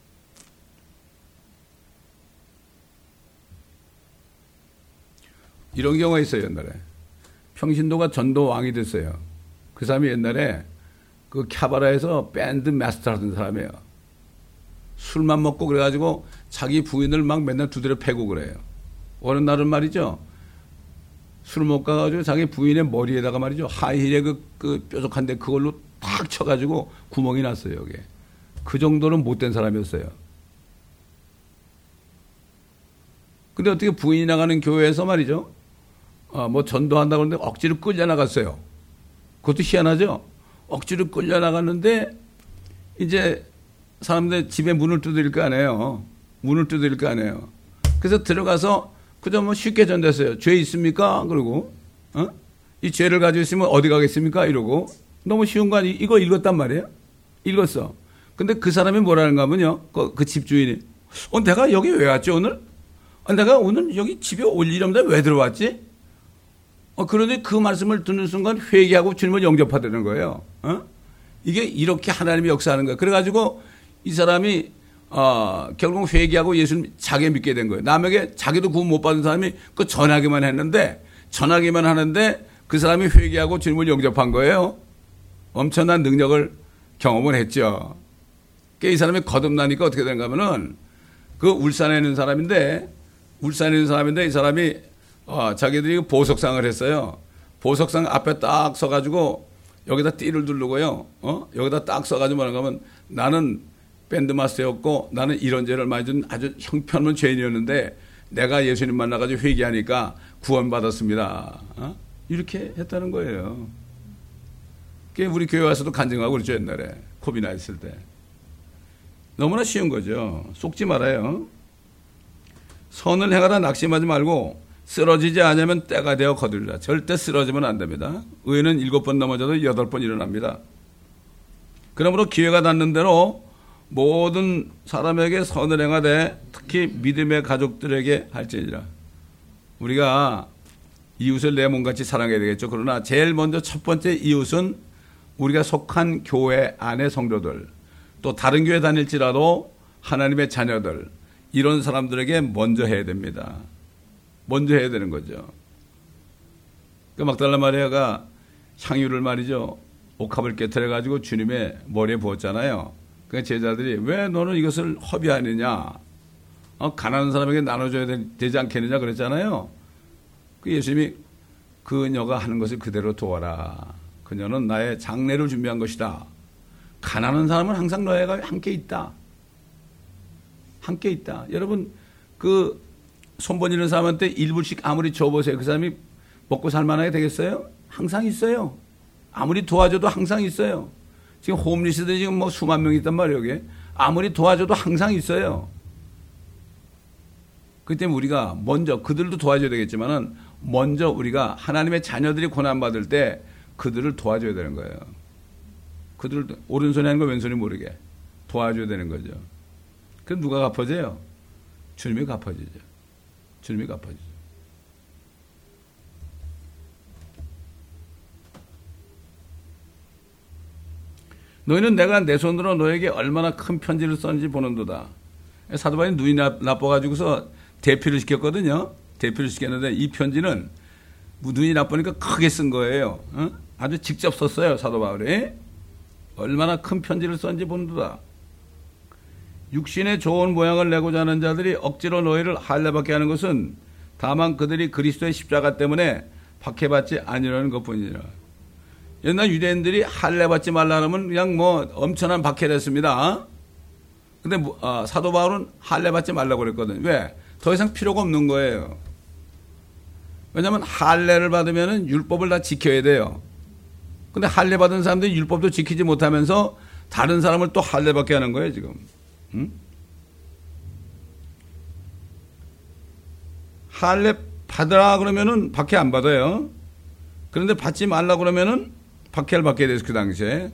S1: 이런 경우가 있어요, 옛날에. 평신도가 전도 왕이 됐어요. 그 사람이 옛날에 그 캬바라에서 밴드 마스터 하던 사람이에요. 술만 먹고 그래가지고 자기 부인을 막 맨날 두드려 패고 그래요. 어느 날은 말이죠. 술 먹어가지고 자기 부인의 머리에다가 말이죠. 하이힐에 그, 그 뾰족한데 그걸로 탁 쳐가지고 구멍이 났어요, 여기에. 그 정도는 못된 사람이었어요. 근데 어떻게 부인이 나가는 교회에서 말이죠. 아, 뭐 전도한다고 하는데 억지로 끌려 나갔어요. 그것도 희한하죠. 억지로 끌려 나갔는데 이제 사람들 집에 문을 두드릴 거 아니에요. 문을 두드릴 거 아니에요. 그래서 들어가서 그저 뭐 쉽게 전됐어요. 죄 있습니까? 그러고 어? 이 죄를 가지고 있으면 어디 가겠습니까? 이러고 너무 쉬운 거 아니? 이거 읽었단 말이에요. 읽었어. 근데 그 사람이 뭐라는가 하면요. 그, 그 집주인이 어 내가 여기 왜 왔지 오늘? 아, 내가 오늘 여기 집에 올 일인데 왜 들어왔지? 어, 그런데 그 말씀을 듣는 순간 회개하고 주님을 영접하려는 거예요. 어? 이게 이렇게 하나님이 역사하는 거예요. 그래가지고 이 사람이 어, 결국 회개하고 예수님 자기 믿게 된 거예요. 남에게 자기도 구원 못 받은 사람이 그 전하기만 했는데 전하기만 하는데 그 사람이 회개하고 주님을 영접한 거예요. 엄청난 능력을 경험을 했죠. 이 사람이 거듭나니까 어떻게 된가 하면은 그 울산에 있는 사람인데 울산에 있는 사람인데 이 사람이 어, 자기들이 보석상을 했어요. 보석상 앞에 딱 서가지고 여기다 띠를 두르고요. 어? 여기다 딱 써가지고 뭐라고 하면 나는 밴드마스터였고 나는 이런 죄를 많이 준 아주 형편없는 죄인이었는데 내가 예수님 만나가지고 회개하니까 구원받았습니다. 어? 이렇게 했다는 거예요. 그게 우리 교회 와서도 간증하고 그랬죠. 옛날에 코비나 있을 때. 너무나 쉬운 거죠. 속지 말아요. 선을 행하다 낙심하지 말고 쓰러지지 않으면 때가 되어 거두리라. 절대 쓰러지면 안 됩니다. 의인은 일곱 번 넘어져도 여덟 번 일어납니다. 그러므로 기회가 닿는 대로 모든 사람에게 선을 행하되 특히 믿음의 가족들에게 할지니라. 우리가 이웃을 내 몸같이 사랑해야 되겠죠. 그러나 제일 먼저 첫 번째 이웃은 우리가 속한 교회 안의 성도들, 또 다른 교회 다닐지라도 하나님의 자녀들, 이런 사람들에게 먼저 해야 됩니다. 먼저 해야 되는 거죠. 그 막달라 마리아가 향유를 말이죠. 옥합을 깨트려가지고 주님의 머리에 부었잖아요. 그 제자들이 왜 너는 이것을 허비하느냐? 어, 가난한 사람에게 나눠줘야 되지 않겠느냐 그랬잖아요. 그 예수님이 그녀가 하는 것을 그대로 도와라. 그녀는 나의 장례를 준비한 것이다. 가난한 사람은 항상 너희가 함께 있다. 함께 있다. 여러분 그 손번 있는 사람한테 일불씩 아무리 줘보세요. 그 사람이 먹고 살만하게 되겠어요? 항상 있어요. 아무리 도와줘도 항상 있어요. 지금 홈리스들이 지금 뭐 수만 명 있단 말이에요. 여기. 아무리 도와줘도 항상 있어요. 그렇기 때문에 우리가 먼저 그들도 도와줘야 되겠지만은 먼저 우리가 하나님의 자녀들이 고난받을 때 그들을 도와줘야 되는 거예요. 그들을 오른손에 하는 거 왼손이 모르게 도와줘야 되는 거죠. 그럼 누가 갚아져요? 주님이 갚아지죠. 주님이 갚아주죠. 너희는 내가 내 손으로 너에게 얼마나 큰 편지를 썼는지 보는도다. 사도 바울이 눈이 나빠가지고서 대피를 시켰거든요. 대피를 시켰는데 이 편지는 눈이 나쁘니까 크게 쓴 거예요. 어? 아주 직접 썼어요. 사도 바울이. 얼마나 큰 편지를 썼는지 보는도다. 육신의 좋은 모양을 내고자 하는 자들이 억지로 너희를 할례받게 하는 것은 다만 그들이 그리스도의 십자가 때문에 박해받지 아니라는 것뿐이니라. 옛날 유대인들이 할례받지 말라 하면 그냥 뭐 엄청난 박해를 했습니다. 근데 어, 사도 바울은 할례받지 말라고 그랬거든. 왜? 더 이상 필요가 없는 거예요. 왜냐하면 할례를 받으면 율법을 다 지켜야 돼요. 근데 할례 받은 사람들이 율법도 지키지 못하면서 다른 사람을 또 할례받게 하는 거예요 지금. 응? 할례 받으라 그러면은 박해 안 받아요. 그런데 받지 말라 그러면은 박해를 받게 돼서 그 당시에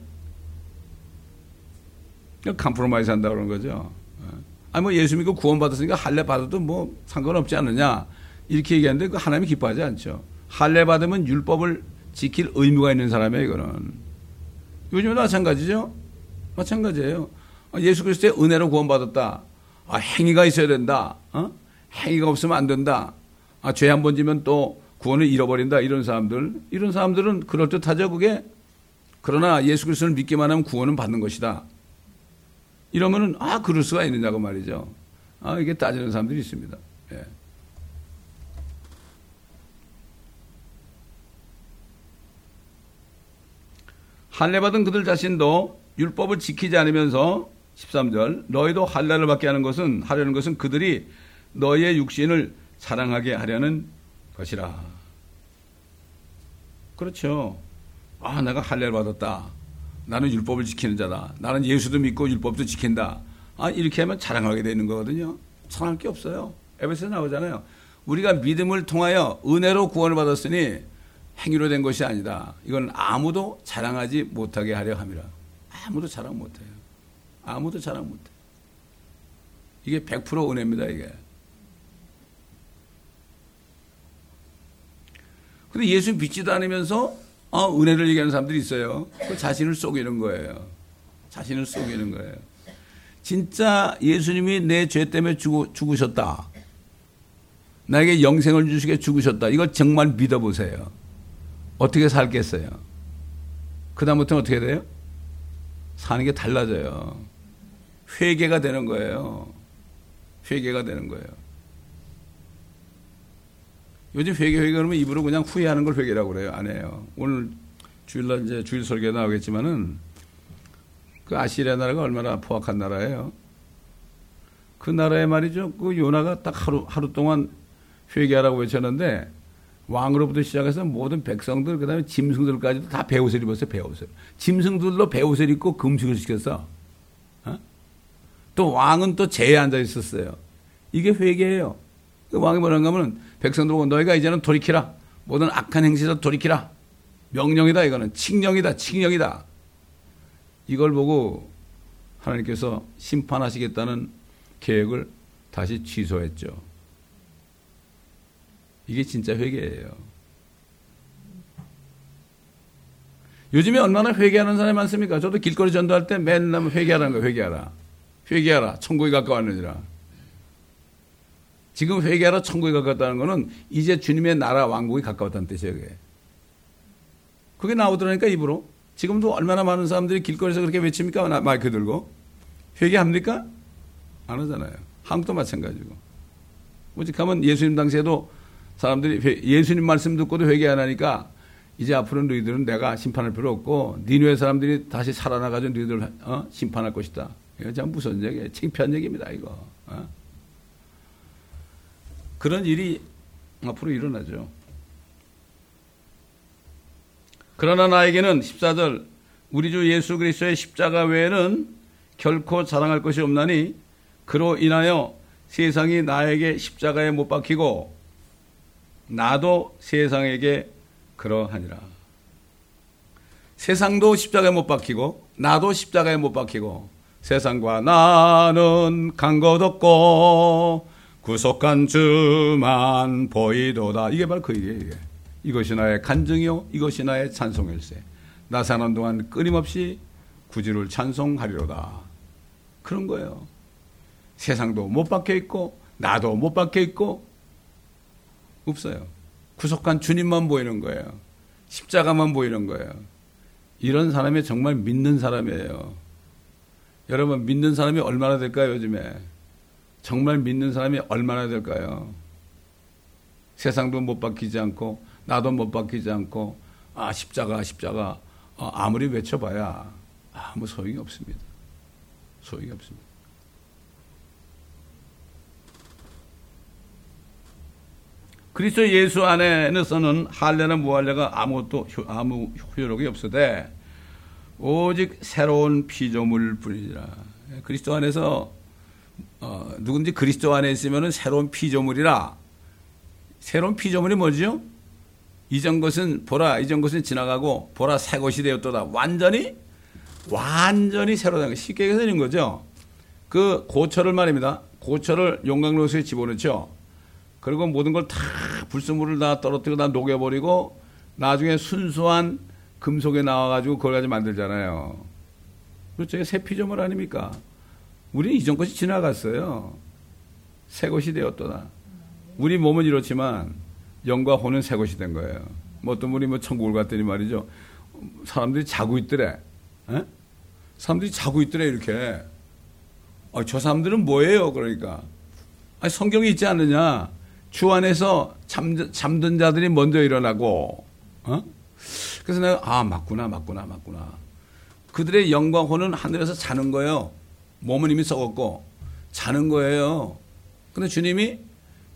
S1: 컴프로마이즈 한다 그런 거죠. 아니 뭐 예수 믿고 구원 받았으니까 할례 받아도 뭐 상관없지 않느냐 이렇게 얘기하는데 그 하나님이 기뻐하지 않죠. 할례 받으면 율법을 지킬 의무가 있는 사람이에요. 이거는 요즘도 마찬가지죠. 마찬가지예요. 예수 그리스도의 은혜로 구원받았다. 아, 행위가 있어야 된다. 어? 행위가 없으면 안 된다. 아, 죄 한 번 지면 또 구원을 잃어버린다. 이런 사람들. 이런 사람들은 그럴듯하죠. 그게. 그러나 예수 그리스도를 믿기만 하면 구원은 받는 것이다. 이러면은 아 그럴 수가 있느냐고 말이죠. 아 이게 따지는 사람들이 있습니다. 예. 할례 받은 그들 자신도 율법을 지키지 않으면서 십삼 절 너희도 할례를 받게 하는 것은 하려는 것은 그들이 너희의 육신을 자랑하게 하려는 것이라. 그렇죠. 아, 내가 할례를 받았다. 나는 율법을 지키는 자다. 나는 예수도 믿고 율법도 지킨다. 아, 이렇게 하면 자랑하게 되는 거거든요. 자랑할 게 없어요. 에베소에 나오잖아요. 우리가 믿음을 통하여 은혜로 구원을 받았으니 행위로 된 것이 아니다. 이건 아무도 자랑하지 못하게 하려 함이라. 아무도 자랑 못해요. 아무도 자랑 못해. 이게 백 퍼센트 은혜입니다, 이게. 근데 예수 믿지도 않으면서 어, 은혜를 얘기하는 사람들이 있어요. 그 자신을 속이는 거예요. 자신을 속이는 거예요. 진짜 예수님이 내 죄 때문에 죽, 죽으셨다. 나에게 영생을 주시게 죽으셨다. 이거 정말 믿어보세요. 어떻게 살겠어요? 그 다음부터는 어떻게 돼요? 사는 게 달라져요. 회개가 되는 거예요. 회개가 되는 거예요. 요즘 회개, 회개 그러면 입으로 그냥 후회하는 걸 회개라고 그래요. 안 해요. 오늘 주일날 이제 주일 설교에 나오겠지만은 그 아시리아 나라가 얼마나 포악한 나라예요. 그 나라에 말이죠. 그 요나가 딱 하루, 하루 동안 회개하라고 외쳤는데 왕으로부터 시작해서 모든 백성들, 그 다음에 짐승들까지도 다 배옷을 입었어요. 배옷을. 짐승들로 배옷을 입고 금식을 시켰어. 어? 또 왕은 또 제에 앉아 있었어요. 이게 회개예요. 그 왕이 뭐라는가 하면 백성들 보고 너희가 이제는 돌이키라. 모든 악한 행실에서 돌이키라. 명령이다 이거는. 칙령이다. 칙령이다. 이걸 보고 하나님께서 심판하시겠다는 계획을 다시 취소했죠. 이게 진짜 회개예요. 요즘에 얼마나 회개하는 사람이 많습니까? 저도 길거리 전도할 때 맨날 회개하라는 거예요. 회개하라. 회개하라. 천국에 가까웠느니라. 지금 회개하라 천국에 가까웠다는 거는 이제 주님의 나라 왕국이 가까웠다는 뜻이에요. 그게, 그게 나오더라니까 입으로. 지금도 얼마나 많은 사람들이 길거리에서 그렇게 외칩니까? 마이크 들고. 회개합니까? 안 하잖아요. 한국도 마찬가지고. 오직 하면 예수님 당시에도 사람들이 회, 예수님 말씀 듣고도 회개 안 하니까 이제 앞으로 너희들은 내가 심판할 필요 없고 니느웨 사람들이 다시 살아나가지고 너희들 어? 심판할 것이다. 이거 참 무슨 얘기예요. 창피한 얘기입니다. 이거. 어? 그런 일이 앞으로 일어나죠. 그러나 나에게는 십사 절 우리 주 예수 그리스도의 십자가 외에는 결코 자랑할 것이 없나니 그로 인하여 세상이 나에게 십자가에 못 박히고 나도 세상에게 그러하니라. 세상도 십자가에 못 박히고 나도 십자가에 못 박히고 세상과 나는 간 것 없고 구속한 주만 보이도다. 이게 바로 그 얘기예요. 이게. 이것이 나의 간증이요 이것이 나의 찬송일세. 나 사는 동안 끊임없이 구주를 찬송하리로다. 그런 거예요. 세상도 못 박혀 있고 나도 못 박혀 있고 없어요. 구속한 주님만 보이는 거예요. 십자가만 보이는 거예요. 이런 사람이 정말 믿는 사람이에요. 여러분 믿는 사람이 얼마나 될까요? 요즘에 정말 믿는 사람이 얼마나 될까요? 세상도 못 박히지 않고 나도 못 박히지 않고 아 십자가 십자가 아, 아무리 외쳐봐야 아무 소용이 없습니다. 소용이 없습니다. 그리스도 예수 안에서는 할례나 무할례가 아무것도 아무 효력이 없으되 오직 새로운 피조물 뿐이니라. 그리스도 안에서 어, 누군지 그리스도 안에 있으면은 새로운 피조물이라. 새로운 피조물이 뭐죠? 이전 것은 보라, 이전 것은 지나가고 보라 새 것이 되었도다. 완전히 완전히 새로 된 거. 쉽게 얘기하는 거죠. 그 고철을 말입니다. 고철을 용광로수에 집어넣죠. 그리고 모든 걸 다 불순물을 다 떨어뜨리고 다 녹여버리고 나중에 순수한 금속에 나와가지고 그걸 가지고 만들잖아요. 그렇죠. 새 피조물 아닙니까? 우리는 이전 것이 지나갔어요. 새 것이 되었도다. 우리 몸은 이렇지만 영과 혼은 새 것이 된 거예요. 뭐 어떤 분이 뭐 천국을 갔더니 말이죠. 사람들이 자고 있더래. 에? 사람들이 자고 있더래 이렇게. 아, 저 사람들은 뭐예요? 그러니까. 아니, 성경에 있지 않느냐. 주 안에서 잠, 잠든 자들이 먼저 일어나고. 어? 그래서 내가 아 맞구나 맞구나 맞구나. 그들의 영과 혼은 하늘에서 자는 거예요. 몸은 이미 썩었고 자는 거예요. 근데 주님이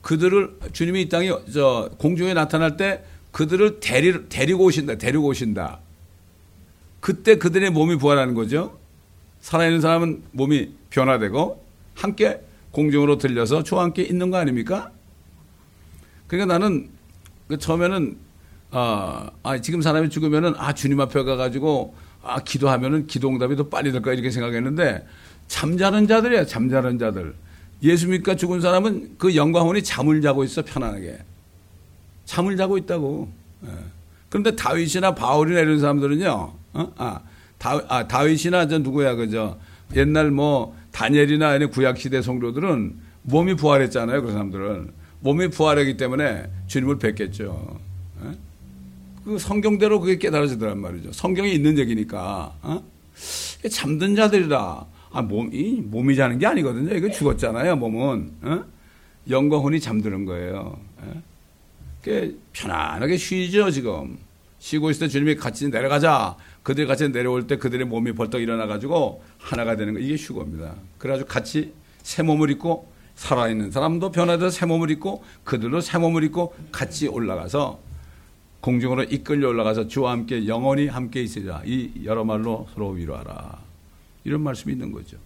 S1: 그들을 주님이 이 땅에 저 공중에 나타날 때 그들을 데리, 데리고 오신다. 데리고 오신다. 그때 그들의 몸이 부활하는 거죠. 살아있는 사람은 몸이 변화되고 함께 공중으로 들려서 저와 함께 있는 거 아닙니까? 그러니까 나는 처음에는 아, 아 지금 사람이 죽으면은 아 주님 앞에 가가지고 아 기도하면은 기도 응답이 더 빨리 될 거야 이렇게 생각했는데 잠자는 자들이야. 잠자는 자들. 예수 믿고 죽은 사람은 그 영광혼이 잠을 자고 있어. 편안하게 잠을 자고 있다고. 예. 그런데 다윗이나 바울이나 이런 사람들은요. 어? 아, 다, 아 다윗이나 저 누구야 그저 옛날 뭐 다니엘이나 구약 시대 성도들은 몸이 부활했잖아요. 그 사람들은 몸이 부활했기 때문에 주님을 뵙겠죠. 예? 그 성경대로 그게 깨달아지더란 말이죠. 성경에 있는 얘기니까. 어? 잠든 자들이라. 아, 몸이, 몸이 자는 게 아니거든요. 이거 죽었잖아요, 몸은. 어? 영과 혼이 잠드는 거예요. 예? 편안하게 쉬죠, 지금. 쉬고 있을 때 주님이 같이 내려가자. 그들이 같이 내려올 때 그들의 몸이 벌떡 일어나가지고 하나가 되는 거. 이게 휴거입니다. 그래가지고 같이 새 몸을 입고 살아있는 사람도 변화돼서 새 몸을 입고 그들도 새 몸을 입고 같이 올라가서 공중으로 이끌려 올라가서 주와 함께 영원히 함께 있으자. 이 여러 말로 서로 위로하라. 이런 말씀이 있는 거죠.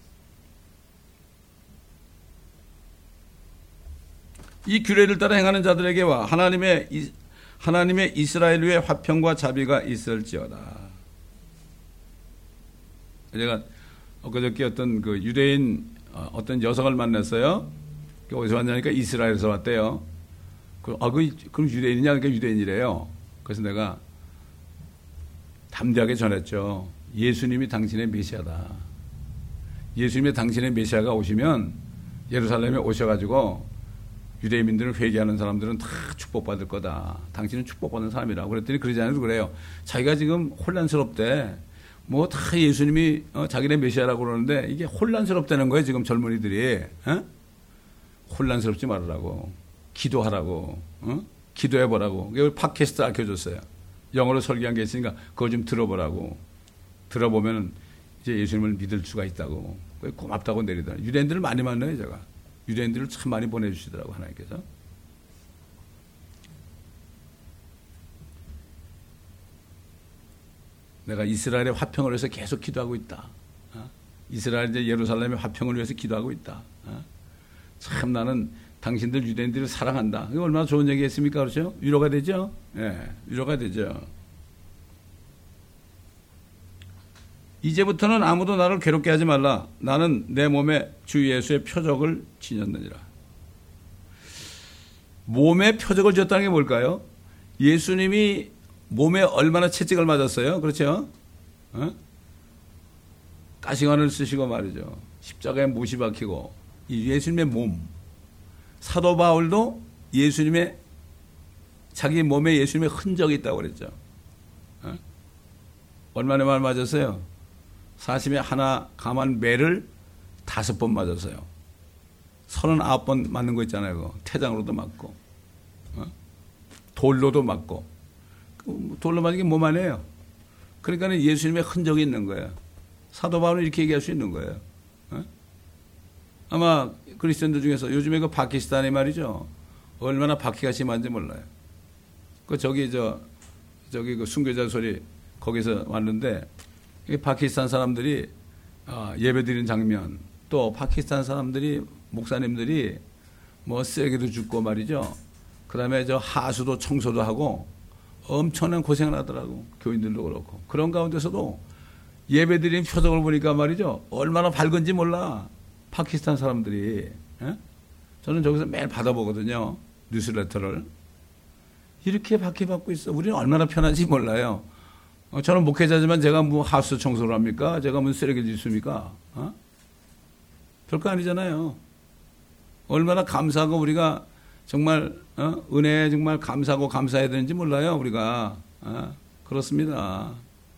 S1: 이 규례를 따라 행하는 자들에게와 하나님의 하나님의 이스라엘 위에 화평과 자비가 있을지어다. 제가 엊그저께 어떤 그 유대인 어떤 여성을 만났어요. 어디서 왔냐니까 이스라엘에서 왔대요. 그, 아, 그, 그럼 유대인이냐? 그러니까 유대인이래요. 그래서 내가 담대하게 전했죠. 예수님이 당신의 메시아다. 예수님이 당신의 메시아가 오시면 예루살렘에 오셔가지고 유대인들을 회개하는 사람들은 다 축복받을 거다. 당신은 축복받는 사람이라고 그랬더니 그러지 않아도 그래요. 자기가 지금 혼란스럽대. 뭐 다 예수님이 어, 자기네 메시아라고 그러는데 이게 혼란스럽다는 거예요. 지금 젊은이들이. 어? 혼란스럽지 말으라고. 기도하라고. 어? 기도해보라고. 이걸 팟캐스트 알려줬어요. 영어로 설교한 게 있으니까 그걸 좀 들어보라고. 들어보면 이제 예수님을 믿을 수가 있다고. 고맙다고 내리더라. 유대인들을 많이 만나요, 제가. 유대인들을 참 많이 보내주시더라고, 하나님께서. 내가 이스라엘의 화평을 위해서 계속 기도하고 있다. 어? 이스라엘 이제 예루살렘의 화평을 위해서 기도하고 있다. 어? 참 나는 당신들 유대인들을 사랑한다. 이거 얼마나 좋은 얘기했습니까? 그렇죠? 위로가 되죠? 예, 네, 위로가 되죠. 이제부터는 아무도 나를 괴롭게 하지 말라. 나는 내 몸에 주 예수의 표적을 지녔느니라. 몸에 표적을 지었다는 게 뭘까요? 예수님이 몸에 얼마나 채찍을 맞았어요? 그렇죠? 어? 가시관을 쓰시고 말이죠. 십자가에 못이 박히고 이 예수님의 몸. 사도 바울도 예수님의 자기 몸에 예수님의 흔적이 있다고 그랬죠. 어? 얼마나 말 맞았어요? 사심에 하나 감한 매를 다섯 번 맞았어요. 서른아홉 번 맞는 거 있잖아요. 그거. 태장으로도 맞고, 어? 돌로도 맞고. 돌로 맞은 게 몸 안에요. 그러니까 예수님의 흔적이 있는 거예요. 사도 바울은 이렇게 얘기할 수 있는 거예요. 어? 아마 그리스도인들 중에서 요즘에 그 파키스탄이 말이죠. 얼마나 박해가 심한지 몰라요. 그 저기 저 저기 그 순교자 소리 거기서 왔는데 파키스탄 사람들이 예배드리는 장면, 또 파키스탄 사람들이 목사님들이 뭐 쓰레기도 줍고 말이죠. 그다음에 저 하수도 청소도 하고 엄청난 고생을 하더라고. 교인들도 그렇고. 그런 가운데서도 예배드리는 표적을 보니까 말이죠. 얼마나 밝은지 몰라. 파키스탄 사람들이. 에? 저는 저기서 매일 받아보거든요. 뉴스레터를. 이렇게 박해받고 있어. 우리는 얼마나 편한지 몰라요. 어, 저는 목회자지만 제가 뭐 하수 청소를 합니까? 제가 뭐 쓰레기를 줍습니까? 어? 별거 아니잖아요. 얼마나 감사하고 우리가 정말 어? 은혜에 정말 감사하고 감사해야 되는지 몰라요. 우리가. 어? 그렇습니다.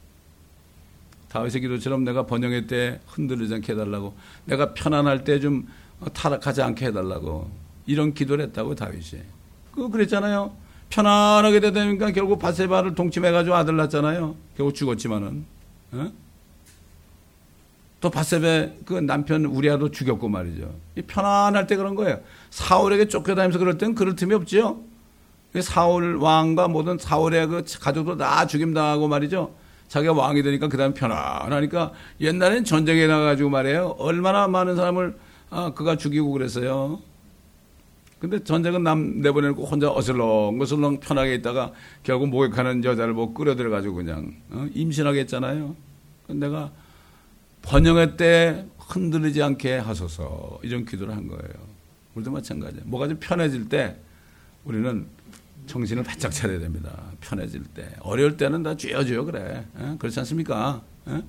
S1: 다윗의 기도처럼 내가 번영의 때 흔들리지 않게 해달라고, 내가 편안할 때 좀 타락하지 않게 해달라고, 이런 기도를 했다고 다윗이. 그 그랬잖아요. 편안하게 되다 보니까 결국 바세바를 동침해가지고 아들 낳았잖아요. 결국 죽었지만은. 어? 또 밧세베 그 남편 우리아도 죽였고 말이죠. 편안할 때 그런 거예요. 사울에게 쫓겨다니면서 그럴 때는 그럴 틈이 없죠. 사울 왕과 모든 사울의 그 가족도 다 죽임당하고 말이죠. 자기가 왕이 되니까 그 다음에 편안하니까 옛날엔 전쟁에 나가가지고 말이에요. 얼마나 많은 사람을 아, 그가 죽이고 그랬어요. 근데 전쟁은 남 내보내고 혼자 어슬렁어슬렁 편하게 있다가 결국 목욕하는 여자를 뭐 끌어들여가지고 그냥 어? 임신하게 했잖아요. 내가 번영의 때 흔들리지 않게 하소서 이런 기도를 한 거예요. 우리도 마찬가지예요. 뭐가 좀 편해질 때 우리는 정신을 바짝 차려야 됩니다. 편해질 때. 어려울 때는 다 쥐어줘요 그래. 에? 그렇지 않습니까? 에?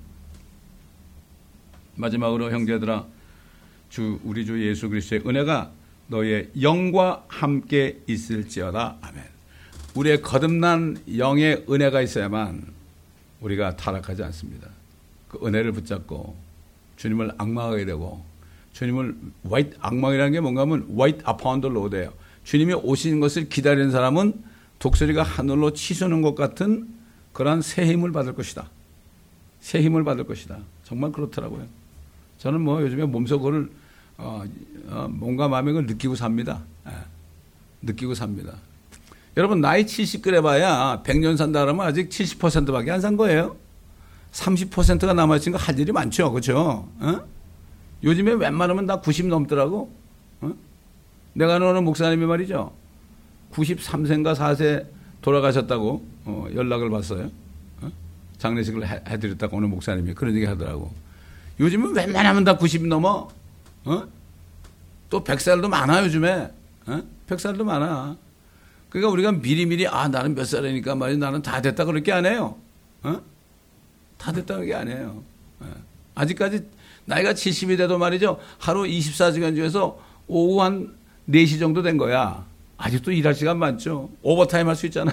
S1: 마지막으로 형제들아 주 우리 주 예수 그리스도의 은혜가 너의 영과 함께 있을지어다. 아멘. 우리의 거듭난 영의 은혜가 있어야만 우리가 타락하지 않습니다. 그 은혜를 붙잡고 주님을 악망하게 되고 주님을 wait, 악망이라는 게 뭔가 하면 wait upon the Lord예요. 주님이 오시는 것을 기다리는 사람은 독수리가 하늘로 치솟는 것 같은 그러한 새 힘을 받을 것이다. 새 힘을 받을 것이다. 정말 그렇더라고요. 저는 뭐 요즘에 몸소 그걸 어, 어, 몸과 마음에 그걸 느끼고 삽니다. 예, 느끼고 삽니다. 여러분 나이 칠십 그래봐야 백 년 산다 그러면 아직 칠십 퍼센트밖에 안 산 거예요. 삼십 퍼센트가 남아있으니까 할 일이 많죠. 그렇죠? 어? 요즘에 웬만하면 다 구십 넘더라고. 어? 내가 아는 어느 목사님이 말이죠. 구십삼 세인가 사 세 돌아가셨다고 어, 연락을 받았어요. 어? 장례식을 해, 해드렸다고 어느 목사님이 그런 얘기 하더라고. 요즘은 웬만하면 다 구십 넘어. 어? 또 백 살도 많아 요즘에. 어? 백 살도 많아. 그러니까 우리가 미리미리 아 나는 몇 살이니까 말이야 나는 다 됐다 그럴 게 아니에요. 어? 다 됐다는 게 아니에요. 어. 아직까지 나이가 칠십이 돼도 말이죠. 하루 이십사 시간 중에서 오후 한 네 시 정도 된 거야. 아직도 일할 시간 많죠. 오버타임 할 수 있잖아요.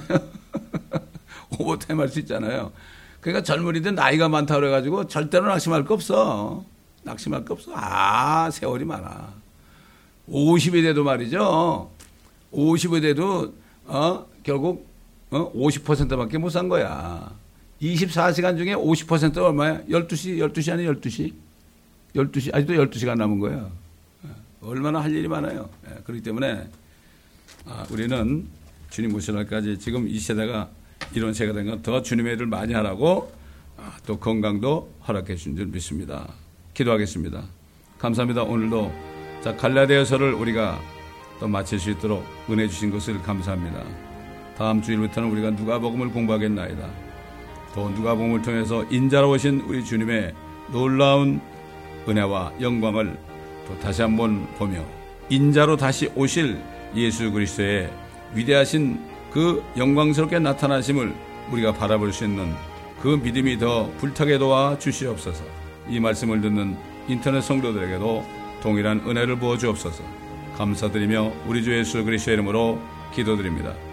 S1: 오버타임 할 수 있잖아요. 그러니까 젊은이들 나이가 많다고 그래가지고 절대로 낙심할 거 없어. 낙심할 거 없어. 아, 세월이 많아. 오십이 돼도 말이죠. 오십이 돼도, 어, 결국, 어, 오십 퍼센트밖에 못 산 거야. 이십사 시간 중에 오십 퍼센트가 얼마야? 열두 시, 열두 시 아니야, 열두 시? 열두 시, 아직도 열두 시간 남은 거야. 얼마나 할 일이 많아요. 그렇기 때문에, 아, 우리는 주님 오실 날까지 지금 이 세대가 이런 세대가 된 건 더 주님의 일을 많이 하라고 아, 또 건강도 허락해 주신 줄 믿습니다. 기도하겠습니다. 감사합니다. 오늘도 자 갈라디아서를 우리가 또 마칠 수 있도록 은혜 주신 것을 감사합니다. 다음 주일부터는 우리가 누가복음을 공부하겠나이다. 또 누가복음을 통해서 인자로 오신 우리 주님의 놀라운 은혜와 영광을 또 다시 한번 보며 인자로 다시 오실 예수 그리스도의 위대하신 그 영광스럽게 나타나심을 우리가 바라볼 수 있는 그 믿음이 더 불타게 도와 주시옵소서. 이 말씀을 듣는 인터넷 성도들에게도 동일한 은혜를 부어 주옵소서. 감사드리며 우리 주 예수 그리스도의 이름으로 기도드립니다.